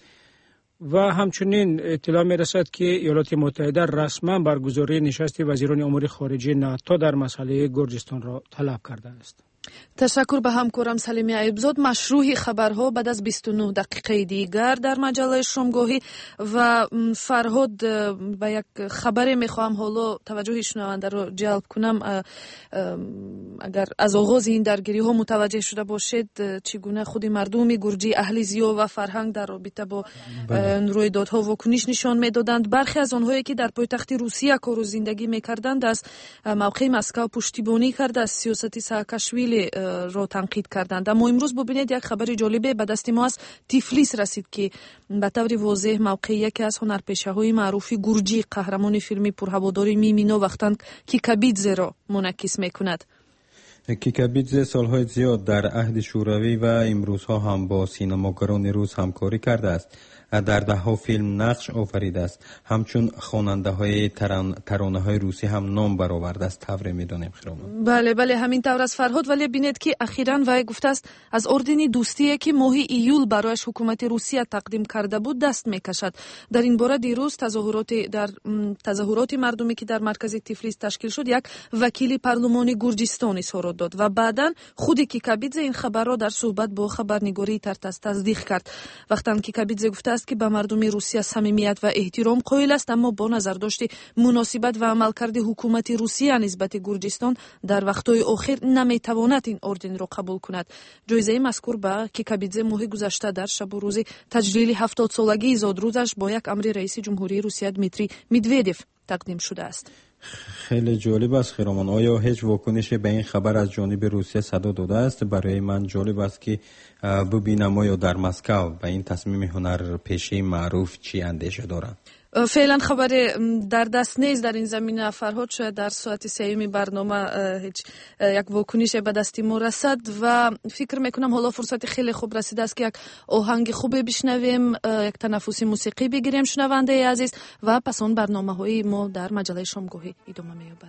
و همچنین اطلاع می‌رسد که ایالات متحده رسما برگزاری نشست وزیران امور خارجه ناتو در مسئله گرجستان را طلب کرده است. تشکر به همکارم سلیم ایوبزاد. مشروع خبرها بعد از بیست و نه دقیقه دیگر در مجله شامگاهی و فرهاد به یک خبر میخواهم حالا توجه شنونده رو جلب کنم. اگر از آغاز این درگیری ها متوجه شده باشید چگونه خود مردم گرجی اهل زیو و فرهنگ در رابطه با رویدادها واکنش نشان میدادند. برخی از آنهایی که در پایتخت روسیه کار و زندگی میکردند از موقع مسکو پشتیبانی کرده از سیاست ساکاشویلی را تنقید کردند. اما امروز ببینید یک خبر جالبه به دست ما از تیفلیس رسید که به طور واضح موقع یکی از هنرپیشه‌های معروف گرجی قهرمان فیلم پرهواداری میمینا وقتاند کیکابیدزه را منعکس میکند. کیکابیدزه سالهای زیاد در عهد شوروی و امروزها هم با سینماگران روس همکاری کرده است. در ده ها فیلم نقش آفریده است. همچون خواننده های ترانه های روسی هم نام برآورده است. طور میدانیم خیرمان. بله بله همین طور از فرهاد. ولی بینید که اخیراً وی گفته است از اردن دوستی که ماه ایول برایش حکومت روسیه تقدیم کرده بود دست میکشد. در این باره دیروز تظاهرات در تظاهرات مردمی که در مرکز تیفلیس تشکیل شد یک وکیل پارلمان گرجستان اظهارات داد و بعداً خود کیکابیدزه این خبر را در صحبت با خبرنگاری ترتاس تصدیق کرد. وقتی کیکابیدزه گفته است که به مردم روسیه صمیمیت و احترام قائل است اما با نظر داشت مناسبت و عملکرد حکومت روسیه نسبت گرجستان در وقت‌های اخیر نمیتواند این اردن را قبول کند. جایزه مذکور به کیکابیدزه ماه گذشته در شب و روز تجلیل هفتاد سالگی زادروزش با یک امر رئیس جمهوری روسیه دمیتری مدودوف تقدیم شده است. خیلی جالب است خیرمان. آیا هیچ واکنشی به این خبر از جانب روسیه صدا داده است؟ برای من جالب است که ببینم آیا در مسکو به این تصمیم هنرپیشه معروف چی اندیشه دارند. فعلا خبر در دست نیست در این زمینه. فرهاد شاید در ساعت سیوم برنامه هیچ یک واکنش به دست ما رسد و فکر میکنم حالا فرصت خیلی خوب رسیده است که یک آهنگ خوب بشنویم، یک تنفس موسیقی بگیریم شنونده عزیز و پس اون برنامه های ما در مجله شامگاهی ادامه مییابد.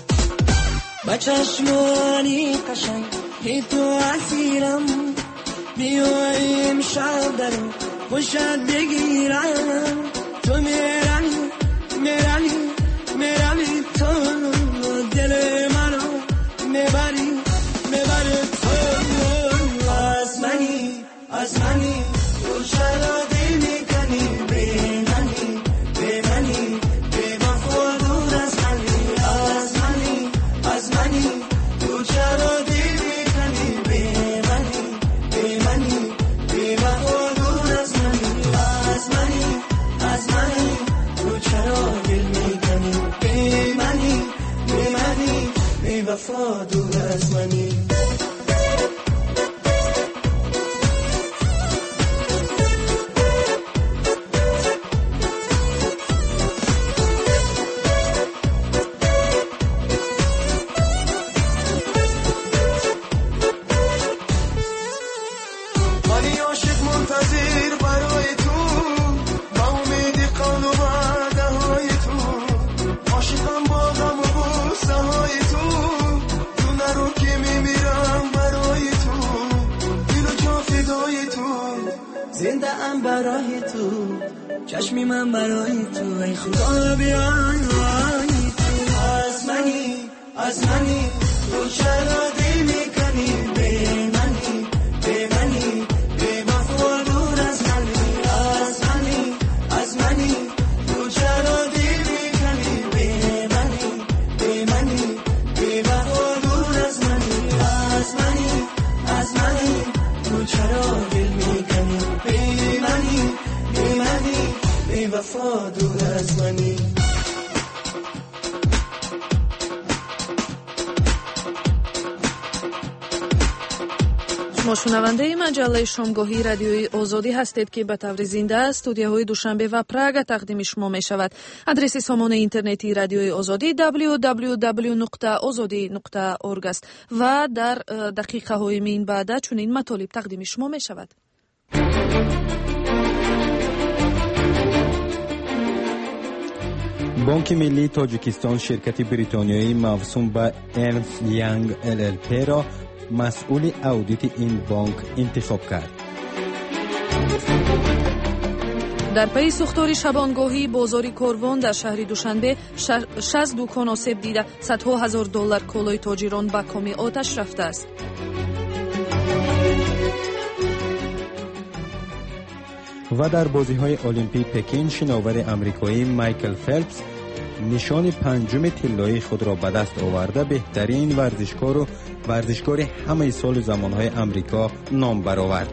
چشمانی قشنگ ای تو اسیرم بیایم شب در خوشت بگیرم تو میرمی میرمی میرمی تو دل منو میبری میبری تو از منی از منی تو چرا دل میکنی به منی به منی به وفا دور از منی از منی از منی تو چرا دل میکنی به منی به منی به وفا دور از منی از منی از منی تو چرا دل میکنی به منی به منی به وفا دور از منی برای تو چشمی من برای تو ای خدا بیای تو از منی از منی تو چرا دل میکنی به منی به منی به وفا دور از منی از منی از منی تو چرا دل میکنی به منی به منی به وفا دور از منی از منی از منی تو چرا دل میکنی به منی به منی به وفا دور از منی شما شنونده مجله شامگاهی رادیوی آزادی هستید که به طور زنده استودیوهای دوشنبه و پراگ تقدیم شما می شود. آدرس سامان اینترنتی رادیوی آزادی دبلیو دبلیو دبلیو نقطه آزادی نقطه اورگ است و در دقیقه های این بعد چنین مطالب تقدیم شما می شود. بانک ملی تاجیکستان شرکت بریتانیایی موسوم به ارنست یانگ ال ال پی را مسئول اودیت این بانک انتخاب کرد. در پی سوختار شبانگاهی بازار کاروان در شهر دوشنبه شصت دکان آسیب دیده صدها هزار دلار کالای تاجران به کام آتش رفته است. و در بازی‌های المپیک پکین شناور آمریکایی مایکل فلپس نشان پنجم طلایی خود را به دست آورده بهترین ورزشکار و ورزشکار همه سال زمانهای آمریکا نام برآورد.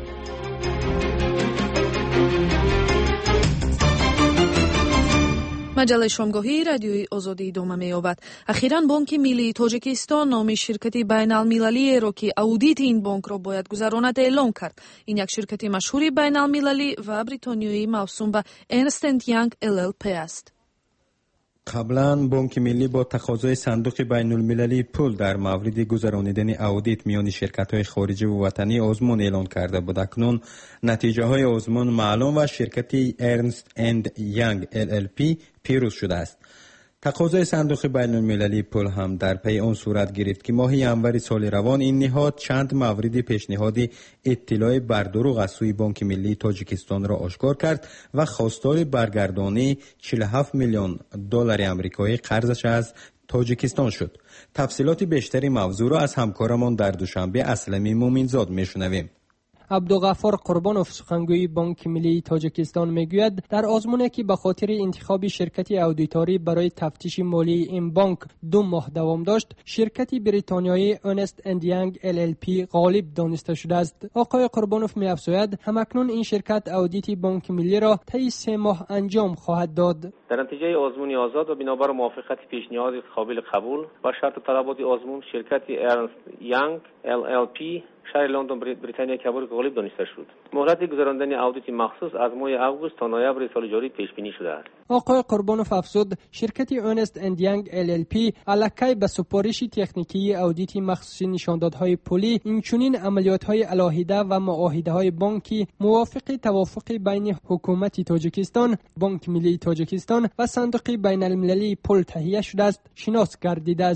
مجله شامگاهی رادیوی آزادی ادامه می‌یابد. اخیراً بانک ملی تاجیکستان نام شرکت بین‌المللی را که اودیت این بانک را باید گذراند اعلام کرد. این یک شرکت مشهور بین‌المللی و بریتانیایی موسوم به ارنست اند یانگ ال ال پی است. قبلا بانک ملی با تقاضای صندوق بین المللی پول در مورد گذرانیدن اودیت میان شرکت‌های خارجی و وطنی آزمون اعلان کرده بود. اکنون نتیجه های آزمون معلوم و شرکت ارنست اند یانگ ال ال پی پیروز شده است. تقاضای صندوق بین المللی پول هم در پی آن صورت گرفت که ماه ینور سال روان این نهاد چند مورد پیشنهاد اطلاع بر دروغ از سوی بانک ملی تاجیکستان را آشکار کرد و خواستار برگردانی چهل و هفت میلیون دلار آمریکایی قرضش از تاجیکستان شد. تفصیلات بیشتری موضوع را از همکارمان در دوشنبه اسلمی مومنزاد میشنویم. عبدالغفار قربانوف سخنگوی بانک ملی تاجیکستان میگوید در آزمونی که به خاطر انتخاب شرکت اودیتوری برای تفتیش مالی این بانک دو ماه دوام داشت، شرکت بریتانیایی ارنست اند یانگ ال ال پی غالب دانسته شده است. آقای قربانوف می‌افزاید همکنون این شرکت اودیت بانک ملی را طی سه ماه انجام خواهد داد. در نتیجه آزمون آزاد و بنابر موافقت پیشنهاد قابل قبول و شرط طلبات آزمون، شرکت ارنست یانگ ال ال پی شهر لندن بریتانیا کبار غالب دانسته شد. مهلت گذراندن اودیت مخصوص از ماه آگوست تا نوامبر سال جاری پیش بینی شده است. آقای قربانوف افزود شرکت ارنست اند یانگ ال ال پی علاقه به سپارش تکنیکی اودیت مخصوصی نشاندادهای پولی، اینچنین عملیات‌های علاهیده و معاهده‌های بانکی موافق توافق بین حکومت تاجیکستان، بانک ملی تاجیکستان و صندوق بین‌المللی پول تهیه شده است شناس گردیده است.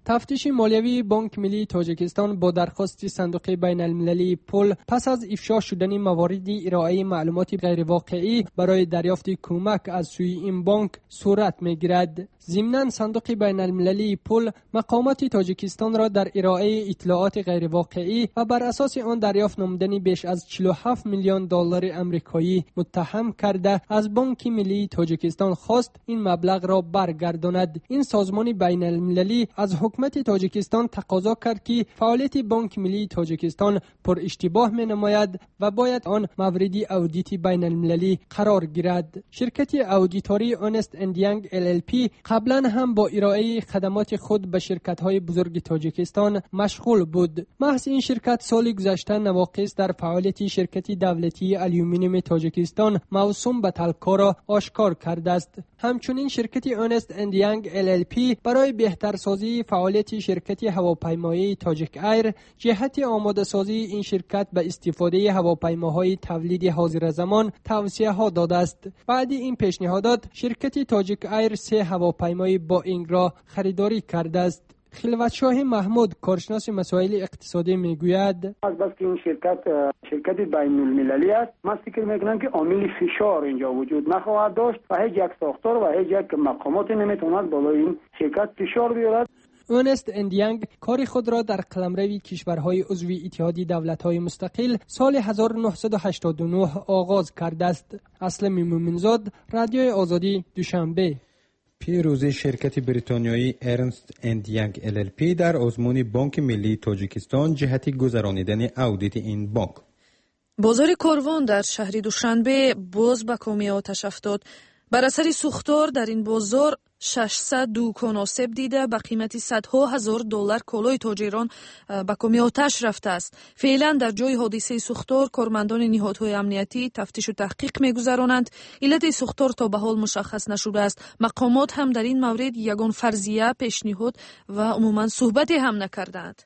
تفتیش مالیوی بانک ملی تاجیکستان با درخواست صندوق بین المللی پول پس از افشا شدن مواردی ارائه معلومات غیر واقعی برای دریافت کمک از سوی این بانک صورت می‌گیرد. ضمناً صندوق بین المللی پول مقامات تاجیکستان را در ارائه اطلاعات غیر واقعی و بر اساس آن دریافت نمودن بیش از چهل و هفت میلیون دلار آمریکایی متهم کرده از بانک ملی تاجیکستان خواست این مبلغ را برگرداند. این سازمان بین المللی از حکومت تاجیکستان تقاضا کرد که فعالیت بانک ملی تاجیکستان پر اشتباه می نماید و باید آن مورد اودیت بین المللی قرار گیرد. شرکت اودیتوری آنست اند یانگ ال ال پی قبلا هم با ارائه خدمات خود به شرکت‌های بزرگ تاجیکستان مشغول بود. محض این شرکت سال گذشته نواقص در فعالیت شرکت دولتی آلومینیوم تاجیکستان موسوم به تلکا را آشکار کرده است. همچنین شرکت آنست اند یانگ ال ال پی برای بهترسازی فعالیت شرکت هواپیمایی تاجیک ایر جهت آماده سازی این شرکت به استفاده هواپیماهای تولید حاضر زمان توصیه ها داده است. بعد این پیشنهادات شرکت تاجیک ایر سه هواپیمای بوئینگ را خریداری کرده است. خلوتشاه محمود کارشناس مسائل اقتصادی میگوید از بس که این شرکت شرکت بین المللی است، من فکر میکنم که عامل فشار اینجا وجود نخواهد داشت و هیچ یک ساختار و هیچ یک مقامات نمیتواند بالای این شرکت فشار بیارد. آنست اند یانگ کار خود را در قلمرو کشورهای عضو اتحاد دولت‌های مستقل سال هزار و نهصد و هشتاد و نه آغاز کرده است. اسلم مومنزاد، رادیو آزادی، دوشنبه. پیروزی شرکت بریتانیایی ارنست اند یانگ ال ال پی در آزمون بانک ملی تاجیکستان جهت گذرانیدن اودیت این بانک. بازار کاروان در شهر دوشنبه باز به کامی آتش افتاد. بر اثر سوختار در این بازار ششصد دکان آسیب دیده به قیمت صدها هزار دلار کالای تاجران به کامی آتش رفته است. فعلا در جای حادثه سوختار کارمندان نهادهای امنیتی تفتیش و تحقیق می‌گذرانند. علت سوختار تا به حال مشخص نشده است. مقامات هم در این مورد یگان فرضیه پیشنهاد و عموما صحبتی هم نکردند.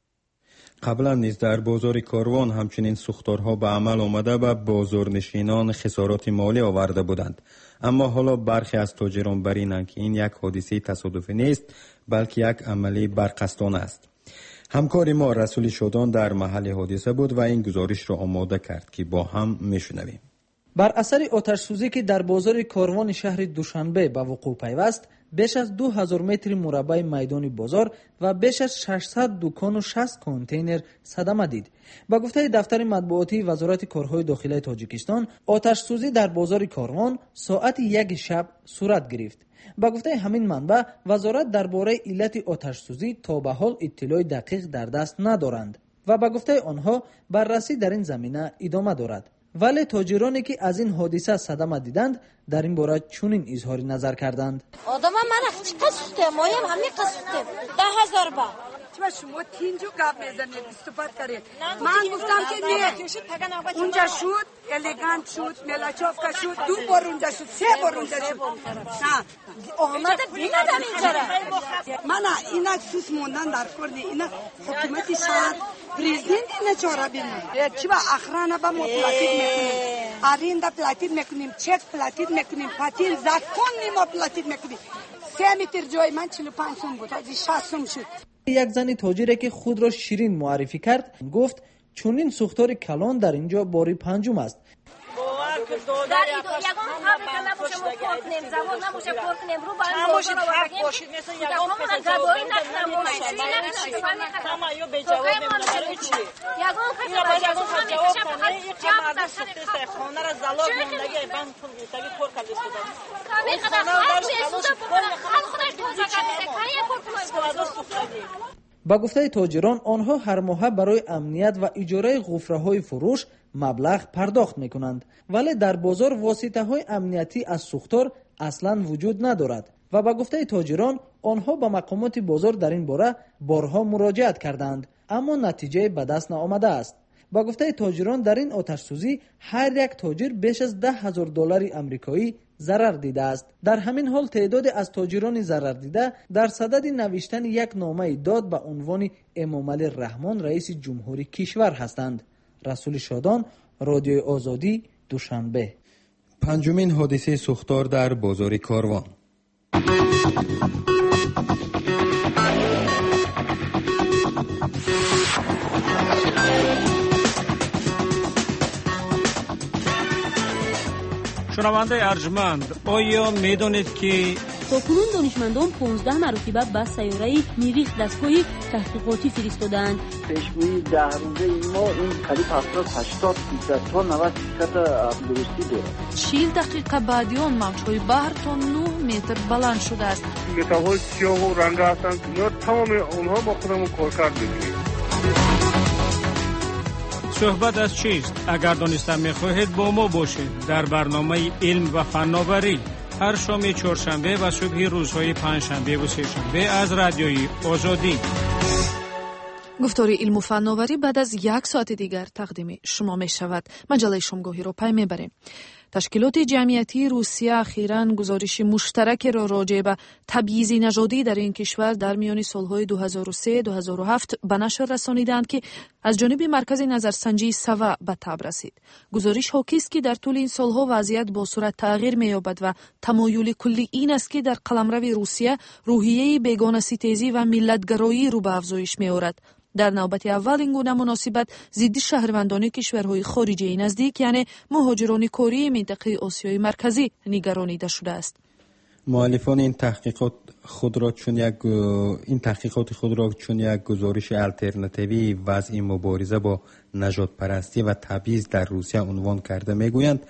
قبلا نیز در بازار کاروان همچنین سوختارها به عمل آمده و بازارنشینان خسارات مالی آورده بودند. اما حالا برخی از تاجران بر اینند که این یک حادثه تصادفی نیست بلکه یک عملی برقصدانه است. همکار ما رسول شادان در محل حادثه بود و این گزارش را آماده کرد که با هم میشنویم. بر اثر آتش سوزی که در بازار کاروان شهر دوشنبه به وقوع پیوست، بیش از دو هزار متر مربع میدان بازار و بیش از ششصد دکان و شصت کانتینر صدمه دید. با گفته دفتر مطبوعاتی وزارت کارهای داخلی تاجیکستان، آتش سوزی در بازار کاروان ساعت یک شب صورت گرفت. با گفته همین منبع، وزارت درباره علت آتش سوزی تا به حال اطلاع دقیق در دست ندارند و با گفته آنها بررسی در این زمینه ادامه دارد. ولی تاجرانی که از این حادثه صدمه دیدند در این باره چنین اظهار نظر کردند. آدم من چقدر سوخته، ما هم همین قسطه ده هزار با چرا شما تینجو گپ میزنید استفاده کردید؟ من گفتم که نه اونجا شد الیگانت شد ملاچوفکا شد دو بار اونجا شد سه بار اونجا شد نه آمد بیندم اینجا من اینا سوس موندن در کردی اینا حکومت شهر پریزیدنت اینا چرا بینن چی با اخرانه با مطلقیت میکنیم آرینده پلاتیت میکنیم چک پلاتیت میکنیم پاتیل زکون نیما پلاتیت میکنیم سه متر جای من چهل و پنج سوم بود از شصت سوم شد. یک زن تاجری که خود را شیرین معرفی کرد گفت چونین سوختار کلان در اینجا باری پنجم است. در یگان فابریکه نباشه ما کار کنیم، زمان نباشه کار کنیم، رو برای نباشید حق باشید مثل یگان گدایی نکنم باشید همه یا به جواب نمیدونم چی یگان کسی باید یگان خود جواب کنه این که مردم سوخته خانه را زلاق موندگی بند پول بیتگی کار کرده سودن کمی خدا خواهد به سوده بکنه خود خودش دوزه کرده کنه کار کنه. با گفته تاجران آنها هر ماه برای امنیت و اجاره غفره‌های فروش مبلغ پرداخت میکنند ولی در بازار واسطه‌های امنیتی از سوختار اصلاً وجود ندارد و با گفته تاجران آنها با مقامات بازار در این باره بارها مراجعت کردند اما نتیجه به دست نآمده است. با گفته تاجران در این آتش سوزی هر یک تاجر بیش از ده هزار دلار آمریکایی ضرر دیده است. در همین حال تعداد از تاجران ضرر دیده در صدد نوشتن یک نامه داد به عنوان امامعلی رحمان رئیس جمهوری کشور هستند. رسول شادان، رادیو آزادی، دوشنبه. پنجمین حادثه سوختار در بازار کاروان. شنونده ارجمند، آیا میدانید که تاکنون دانشمندان پانزده مرتبه به سیاره مریخ دستگاه تحقیقاتی فرستادند. پیشگویی ده روزه ما این قریب هفتاد هشتاد درصد تا نود درصد درستی داره. چهل دقیقه بعد آن موج‌های بحر تا نه متر بلند شده است. متاهای سیاه و رنگ هستند. اینا تمام اونها با خودمون کار کردیم. صحبت از چیست؟ اگر دانسته می‌خواهید با ما باشید در برنامه علم و فناوری هر شام چهارشنبه و صبح روزهای پنجشنبه و سه‌شنبه از رادیوی آزادی. گفتاری علم و فناوری بعد از یک ساعت دیگر تقدیم شما می شود. مجله شامگاهی را پی می بریم. تشکیلات جمعیتی روسیه اخیراً گزارش مشترک را راجع به تبعیض نژادی در این کشور در میان سالهای دو هزار و سه تا دو هزار و هفت به نشر رسانیدند که از جانب مرکز نظرسنجی سوا به تب رسید. گزارش حاکی است که در طول این سالها وضعیت با سرعت تغییر می‌یابد و تمایل کلی این است که در قلمرو روسیه روحیه بیگانه‌ستیزی و ملت‌گرایی رو به افزایش می‌آورد. در نوبت اول این گونه مناسبت ضد شهروندان کشورهای خارجی نزدیک یعنی مهاجران کاری منطقه آسیای مرکزی نگرانیده شده است. مؤلفان این تحقیقات خود را چون یک این تحقیقات خود را چون یک گزارش الटरनेटिوی وضع مبارزه با نژاد پرستی و تبعیض در روسیه عنوان کرده میگویند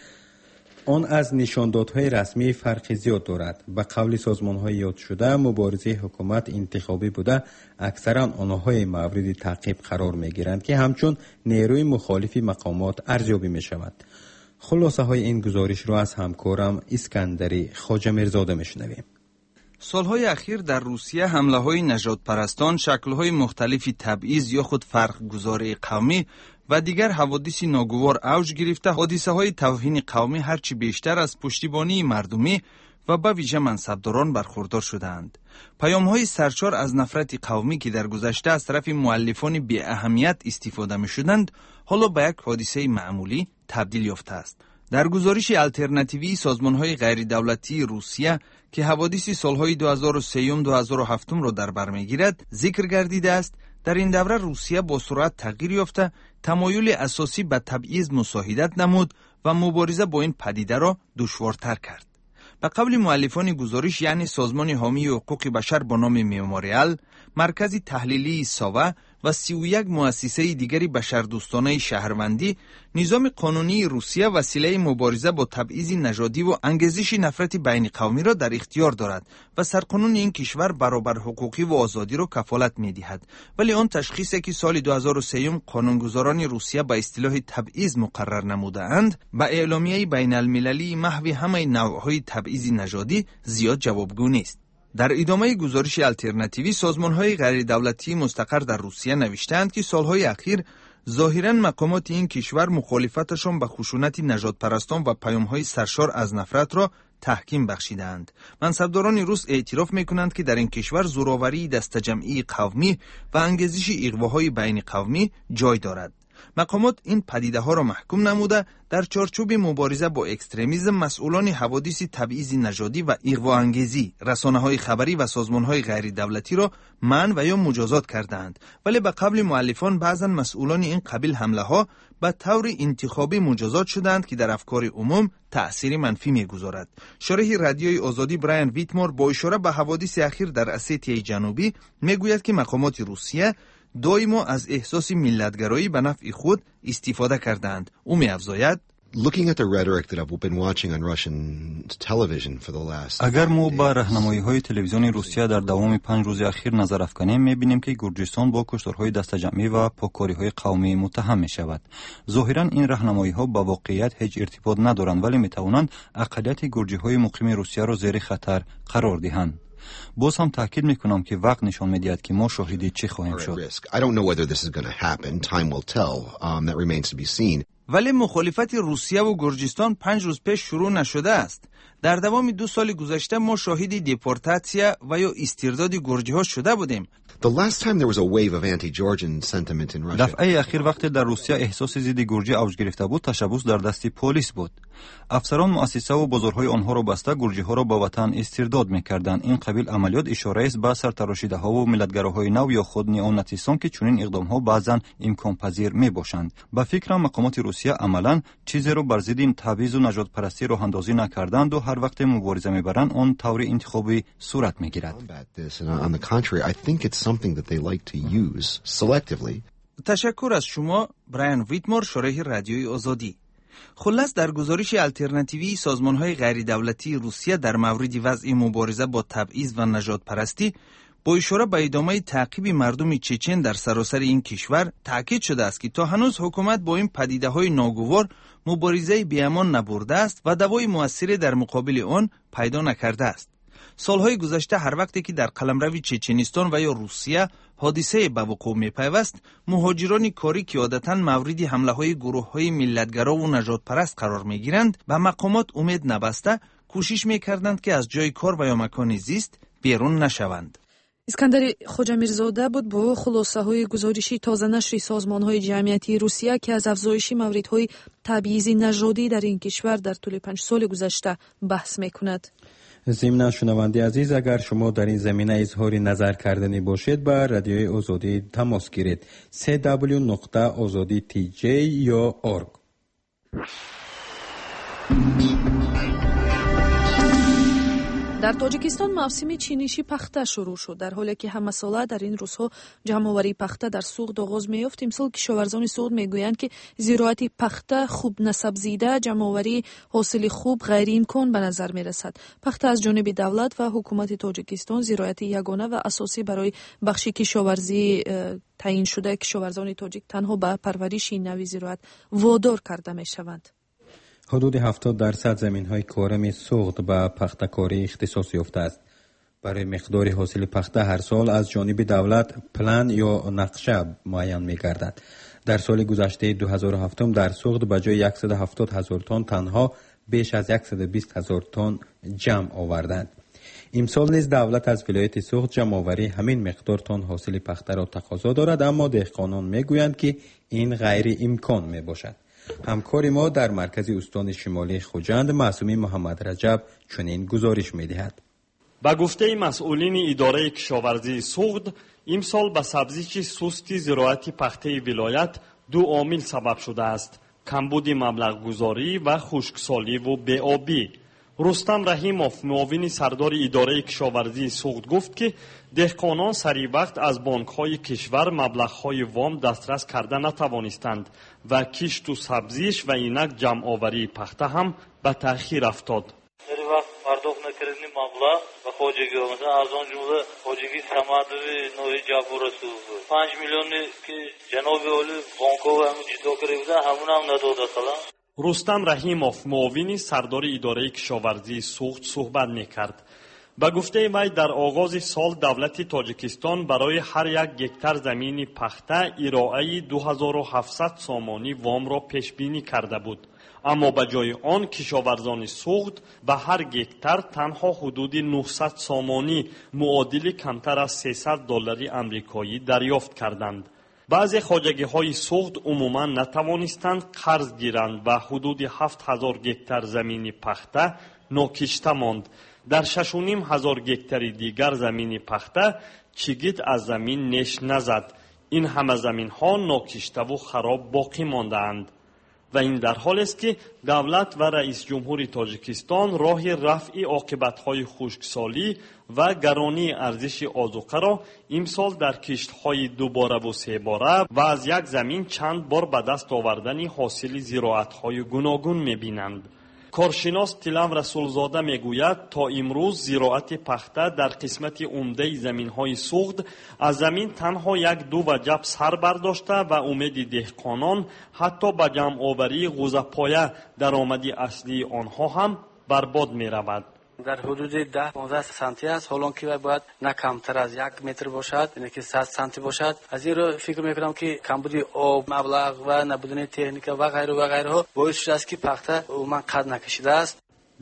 آن از نشاندادهای رسمی فرق زیاد دارد. به قول سازمان‌های یاد شده مبارزه حکومت انتخابی بوده، اکثرا آنهای مورد تعقیب قرار می‌گیرند که همچون نیروی مخالف مقامات ارزیابی می‌شود. خلاصه های این گزارش را از همکارم اسکندری خواجه میرزاده میشنویم. سالهای اخیر در روسیه حمله های نژاد پرستان، شکل‌های مختلفی تبعیض یا خود فرق گذاری قومی و دیگر حوادث ناگوار اوج گرفته، حادثه‌های توهین قومی هرچی بیشتر از پشتیبانی مردمی و به ویژه منصبداران برخوردار شدند. پیام‌های سرشار از نفرت قومی که در گذشته از طرف مؤلفان بی اهمیت استفاده می‌شدند، حالا به یک حادثه معمولی تبدیل یافته است. در گزارش الटरनेटिوی سازمان‌های غیر دولتی روسیه که حوادث سال‌های دو هزار و سه تا دو هزار و هفت را در بر می‌گیرد، ذکر گردیده است در این دوره روسیه با سرعت تغییر یافته، تمایل اساسی به تبعیض مساعدت نمود و مبارزه با این پدیده را دشوارتر کرد. به قول مؤلفان گزارش یعنی سازمان حامی حقوق بشر با نام مموریال، مرکز تحلیلی ساوا و سی و یک مؤسسه دیگری بشردوستانه شهروندی، نظام قانونی روسیه وسیله مبارزه با تبعیض نژادی و انگیزش نفرت بین قومی را در اختیار دارد و سرقانون این کشور برابر حقوقی و آزادی را کفالت می‌دهد. ولی آن تشخیصی که سال دو هزار و سه قانونگذاران روسیه به اصطلاح تبعیض مقرر نموده‌اند، با اعلامیه بین المللی محو همه نوع‌های تبعیض نژادی زیاد جوابگو نیست. در ادامه گزارش الटरनेटिوی سازمان‌های غیر دولتی مستقر در روسیه نوشتند که سالهای اخیر ظاهراً مقامات این کشور مخالفتشان به خشونت نژاد پرستان و پیام‌های سرشار از نفرت را تحکیم بخشیدند. منصبداران روس اعتراف می‌کنند که در این کشور زورآوری دسته‌جمعی قومی و انگیزش اغواهای بین قومی جای دارد. مقامات این پدیده ها را محکوم نموده در چارچوب مبارزه با اکستریمیسم مسئولان حوادث تبعیض نژادی و اغوا انگیزی، رسانه‌های خبری و سازمان‌های غیر دولتی را منع و یا مجازات کردند. ولی به قول مؤلفان بعضا مسئولان این قبیل حمله‌ها به طور انتخابی مجازات شدند که در افکار عموم تأثیر منفی می‌گذارد. شارح رادیوی آزادی برایان ویتمور با اشاره به حوادث اخیر در اسیتیای جنوبی می‌گوید که مقامات روسیه دائما از احساس ملت‌گرایی به نفع خود استفاده کردند. او می‌افزاید Looking at the rhetoric that I've been watching on Russian television for the last اگر ما به راهنمایی‌های تلویزیون روسیه در دوام پنج روز اخیر نظر افکنیم می‌بینیم که گرجستان با کشتارهای دسته‌جمعی و پاککاری‌های قومی متهم می‌شود. ظاهراً این راهنمایی‌ها با واقعیت هیچ ارتباط ندارند ولی می‌توانند اقلیت گرجی‌های مقیم روسیه را زیر خطر قرار دهند. باز هم تاکید میکنم که وقت نشان میدهد که ما شاهد چه خواهیم شد. I don't know whether this is going to happen. Time will tell. Um, that remains to be seen. ولی مخالفت روسیه و گرجستان پنج روز پیش شروع نشده است. در دوام دو سال گذشته ما شاهد دیپورتاسیا و یا استرداد گرجی‌ها شده بودیم. The last time there was a wave of anti-Georgian sentiment in Russia. دفعه اخیر وقتی در روسیه احساس ضد گرجی اوج گرفته بود، تشبث در دست پلیس بود. افسران مؤسسه و بازارهای آنها را بسته گرجی‌ها را با وطن استرداد می‌کردند. این قبیل عملیات اشاره است به سرتراشیده‌ها و ملتگراهای نو یا خود نئوناتیسان که چنین اقدام‌ها بعضاً امکان پذیر می‌باشند. به فکر مقامات روسیه عملاً چیزی را بر ضد تبعیض و نژاد پرستی راه اندازی نکردند و هر وقت مبارزه می‌برند آن طور انتخابی صورت می‌گیرد. Something that they like to use selectively. تشکر از شما برایان ویتمور، شارح رادیوی آزادی. خلاص در گزارش الترناتیوی سازمان‌های غیر دولتی روسیه در مورد وضع مبارزه با تبعیض و نژاد پرستی با اشاره به ادامه تعقیب مردم چچن در سراسر این کشور تاکید شده است که تا هنوز حکومت با این پدیده‌های ناگوار مبارزه بی‌امان نبرده است و دوای موثری در مقابل آن پیدا نکرده است. سالهای گذشته هر وقتی که در قلمرو چچنستان و یا روسیه حادثه به وقوع می‌پیوست، مهاجران کاری که عادتاً مورد حمله‌های گروه‌های ملت‌گرا و نژادپرست قرار می‌گیرند، به مقامات امید نبسته کوشش می‌کردند که از جای کار و یا مکان زیست بیرون نشوند. اسکندر خوجامирзода بود با خلاصه‌های گزارشی تازه نشر سازمان‌های جمعیتی روسیه که از افزایش موردهای تبعیض نژادی در این کشور در طول پنج سال گذشته بحث می‌کند. ضمن شنونده عزیز، اگر شما در این زمینه اظهار نظر کردنی باشید با رادیوی آزادی تماس گیرید. سی دبلیو نقطه آزادی تی جی یا اورگ. در تاجیکستان موسم چینشی پخته شروع شد، در حالی که همه ساله در این روزها جمع‌آوری پخته در سوق آغاز می‌یافت. امسال کشاورزان سوق میگویند که زراعت پخته خوب نسبزیده جمع‌آوری حاصل خوب غیر امکان به نظر می‌رسد. پخته از جانب دولت و حکومت تاجیکستان زراعت یگانه و اساسی برای بخش کشاورزی تعیین شده. کشاورزان تاجیک تنها به پرورش این نوع زراعت وادار کرده می‌شوند. حدود هفتاد درصد زمین‌های کارم سوخت به پخته‌کاری اختصاص یافته است. برای مقدار حاصل پخته هر سال از جانب دولت پلان یا نقشه معین می‌گردد. در سال گذشته دو هزار و هفت در سوخت به جای صد و هفتاد هزار تن تنها بیش از صد و بیست هزار تن جمع آوردند. امسال نیز دولت از ولایت سوخت جمع‌آوری همین مقدار تن حاصل پخته را تقاضا دارد، اما دهقانان می‌گویند که این غیر امکان میباشد. همکار ما در مرکز استان شمالی خوجند معصومی محمد رجب چنین گزارش می‌دهد. با گفته مسئولین اداره کشاورزی سوخت، امسال به سبزیج سستی زراعت پخته ولایت دو عامل سبب شده است: کمبود مبلغ گذاری و خشکسالی و بی‌آبی. رستم رحیموف، معاون سردار اداره کشاورزی سوخت گفت که دهقانان سری وقت از بانک‌های کشور مبلغ‌های وام دسترس کرده نتوانستند و کشت و سبزیش و اینک جمع‌آوری پخته هم به تأخیر افتاد. سری وقت پرداخت نکردیم مبلغ و خواجگی مثلا از آن جمله خواجگی سمادوی نوعی جابو رسول بود. پنج میلیونی که جناب اولی بانک‌ها و همون جدا کرده بودن همون هم نداده سلام. رستم رحیموف، معاون سردار اداره کشاورزی سوخت صحبت می‌کرد. به گفته وی در آغاز سال دولت تاجیکستان برای هر یک گکتر زمین پخته ارائه دو هزار و هفتصد سامانی وام را پیش بینی کرده بود، اما به جای آن کشاورزان سوخت به هر گکتر تنها حدود نهصد سامانی معادل کمتر از سیصد دلار آمریکایی دریافت کردند. بعضی خواجگی های سوخت عموما نتوانستند قرض گیرند و حدود هفت هزار گکتر زمین پخته ناکشته ماند. در شش و نیم هزار گکتر دیگر زمین پخته چگید از زمین نش نزد. این همه زمین ها ناکشته و خراب باقی ماندند و این در حال است که دولت و رئیس جمهور تاجیکستان راه رفع عاقبت های خشکسالی و گرانی ارزش آذوقه را امسال در کشت های دوباره و سه باره و از یک زمین چند بار به دست آوردن حاصل زراعت های گوناگون می‌بینند. کارشناس تیلم رسولزاده میگوید تا امروز زراعت پخته در قسمت عمده زمین‌های سوخت از زمین تنها یک دو وجب سر برداشته و امید دهقانان حتی به جمع‌آوری غوزه‌پایه درآمد اصلی آنها هم برباد می‌رود. در حدود ده پانزده سانتی است، حالا که باید نه کمتر از یک متر باشد، یعنی که صد سانتی باشد. از این رو فکر میکنم که کمبود آب، مبلغ و نبودن تکنیک و غیره و غیره باعث شده است که پخته عموما قد نکشیده است.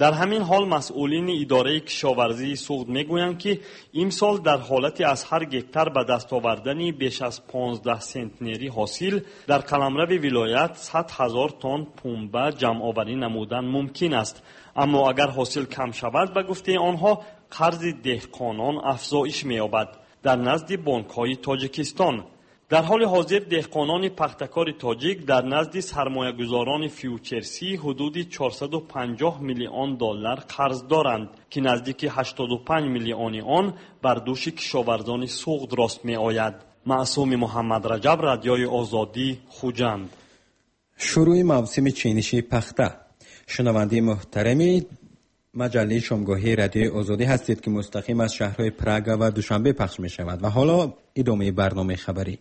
در همین حال مسئولین اداره کشاورزی سوخت میگویند که امسال در حالت از هر گکتر به دست آوردن بیش از پانزده سنتنری حاصل در قلمرو ولایت صد هزار تن پنبه جمع آوری نمودن ممکن است. اما اگر حاصل کم شود به گفته آنها قرض دهقانان افزایش می‌یابد در نزد بانک‌های تاجیکستان. در حال حاضر دهقانان پختکار تاجیک در نزد سرمایه‌گذاران فیوچرسی حدود چهارصد و پنجاه میلیون دلار قرض دارند که نزدیک هشتاد و پنج میلیون آن بر دوش کشاورزان سوخت راست می‌آید. معصوم محمد رجب، رادیوی آزادی، خوجند. شروع موسم چینشی پخته. شنونده محترمی، مجله شامگاهی رادیوی آزادی هستید که مستقیم از شهرهای پراگ و دوشنبه پخش می شود. و حالا ادامه برنامه خبری.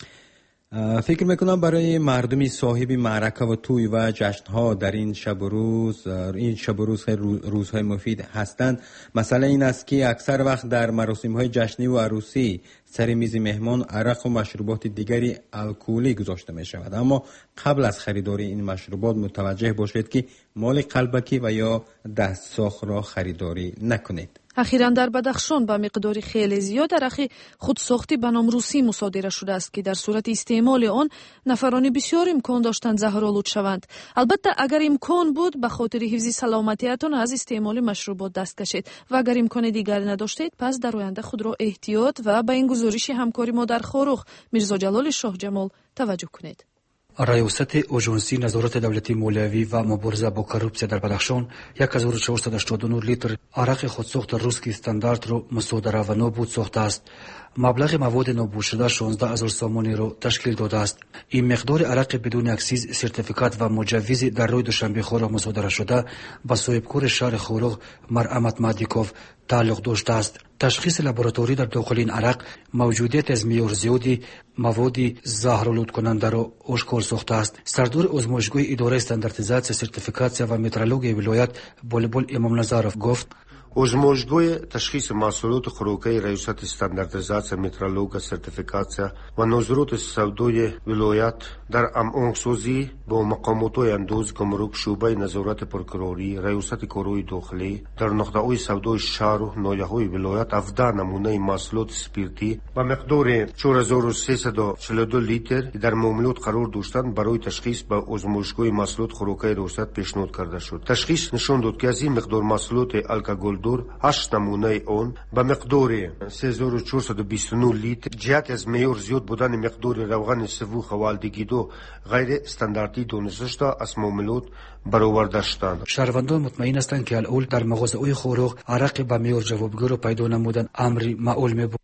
فکر میکنم برای مردمی صاحب معرکه و توی و جشنها در این شب و روز این شب و روز روزهای مفید هستند. مسئله این است که اکثر وقت در مراسم‌های جشنی و عروسی سر میز مهمان عرق و مشروبات دیگری الکلی گذاشته می شود. اما قبل از خریداری این مشروبات متوجه باشید که مال قلبکی و یا دستساخت را خریداری نکنید. اخیراً در بدخشان با مقداری خیلی زیاد عرق خودساختی به نام روسی مصادره شده است که در صورت استعمال آن نفران بسیار امکان داشتند زهرآلود شوند. البته اگر امکان بود به خاطر حفظ سلامتیتان از استعمال مشروبات دست کشید و اگر امکان دیگر نداشتید پس در آینده خود را احتیاط و به این گزارش همکاری ما در خاروخ میرزا جلال شاه جمال توجه کنید. ریاست اژانسی نظارت دولتی مالیوی و مبارزه با کروپسیا در بدخشان هزار و چهارصد و هشتاد و نه لیتر عرق خودساخت روسکی استاندارد را مصادره و نابود ساخته است. مبلغ مواد نابود شده شانزده هزار سامانی را تشکیل داده است. این مقدار عرق بدون اکسیز، سرتیفیکات و مجوز در روز دوشنبه خورا مصادره شده به صاحبکار شهر خاروخ مرحمت مادیکوف تعلق داشته است. تشخیص لابراتوری در داخل این عرق موجودیت از میار زیادی مواد زهرآلود کننده را آشکار ساخته است. سردار آزمایشگاه اداره استانداردیزاسیون، سرتیفیکاسیون و مترولوژی ولایت بلبل امام نظرов گفت: آزمایشگاه تشخیص محصولات خوراکی ریاست استانداردیزاسیون، مترولوژی، سرتیفیکاسیون و نظارت سودای ولایت در هماهنگی با مقامات اندوز، گمرک، شعبه نظارت پرکروری، ریاست کارهای داخلی در نقطه‌های سودای شهر و ناحیه‌های ولایت هفده نمونه محصولات اسپریتی با مقدار چهار هزار و سیصد و چهل و دو لیتر در معاملات قرار داشتند برای تشخیص به آزمایشگاه محصولات خوراکی ریاست پیشنهاد کرده شد. تشخیص نشان داد که از این مقدار محصولات الکل هشت نمونه آن به مقدار سه هزار و چهارصد و بیست و نه لیتر جهت از معیار زیاد بودن مقدار روغن سبوخ و الدگیدو غیر استانداردی دانسته شده از معاملات برآورده شدند. شهروندان مطمئن هستند که الاول در مغازه‌های خوراک عرق به معیار جوابگو را پیدا نمودن امری معقول می‌بود.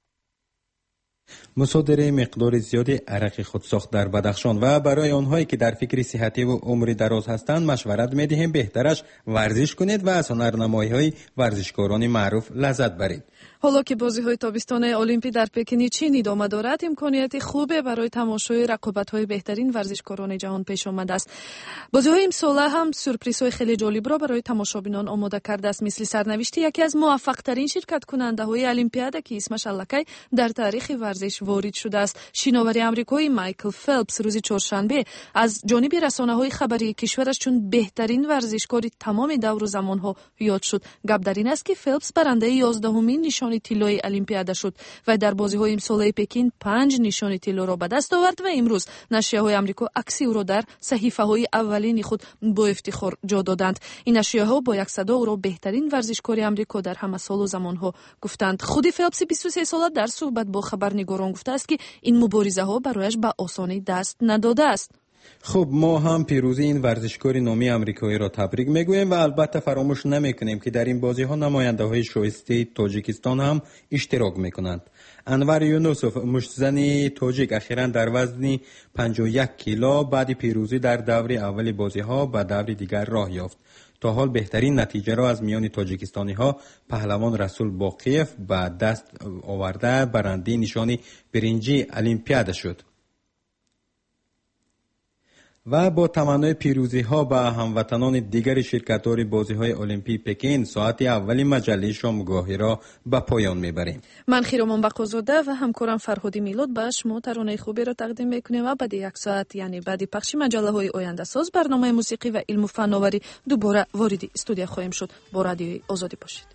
مصادره مقدار زیادی عرق خودساخت در بدخشان و برای آنهایی که در فکر صحتی و عمر دراز هستند مشورت می‌دهیم بهترش ورزش کنید و از هنرنمایی‌های ورزشکاران معروف لذت برید. حالا که بازی‌های تابستان المپی در پکن چین ادامه دارد، امکانیت خوبه برای تماشای رقابت‌های بهترین ورزشکاران جهان پیش آمده است. بازی‌های امسال هم سورپرایزهای خیلی جالب را برای تماشابینان آماده کرده است، مثل سرنوشت یکی از موفق‌ترین شرکت کننده‌های المپیاد که اسمش الکی در تاریخ ورزش وارد شده است. شیناور آمریکایی مایکل فلپس روز چهارشنبه از جانب رسانه‌های خبری کشورش چون بهترین ورزشکار تمام دور و زمان‌ها یاد شد. گپ در این است که فلپس برنده یازدهمین نشان طلای المپیاد شد و در بازی‌های امسال پکین پنج نشان طلا را به دست آورد و امروز نشریه‌های آمریکا عکسی او را در صحیفه‌های اولین خود با افتخار جا دادند. این نشریه‌ها با یک صدا او را بهترین ورزشکار آمریکا در همه سال و زمان‌ها گفتند. خود فلپس بیست و سه ساله در صحبت با خبرنگاران گفته است که این مبارزه‌ها برایش به آسانی دست نداده است. خب ما هم پیروزی این ورزشکار نامی آمریکایی را تبریک میگوییم و البته فراموش نمیکنیم که در این بازی ها نماینده های شایسته تاجیکستان هم اشتراک میکنند. انور یونوسوف مشتزن تاجیک اخیراً در وزن پنجاه و یک کیلو بعد پیروزی در دور اول بازی ها به دور دیگر راه یافت. تا حال بهترین نتیجه را از میان تاجیکستانی ها پهلوان رسول باقیف به دست آورده برنده نشان برنجی المپیاد شد. و با تمنای پیروزی ها به هموطنان دیگر شرکت‌های بازی‌های المپی پکین ساعت اولی مجله شامگاهی را به پایان میبریم. من خیرمان بقازاده و همکارم فرهادی میلاد به شما ترانه خوبی را تقدیم میکنیم و بعد یک ساعت یعنی بعد پخش مجله های آینده ساز برنامه موسیقی و علم و فناوری دوباره وارد استودیو خواهیم شد. با رادیوی آزادی باشید.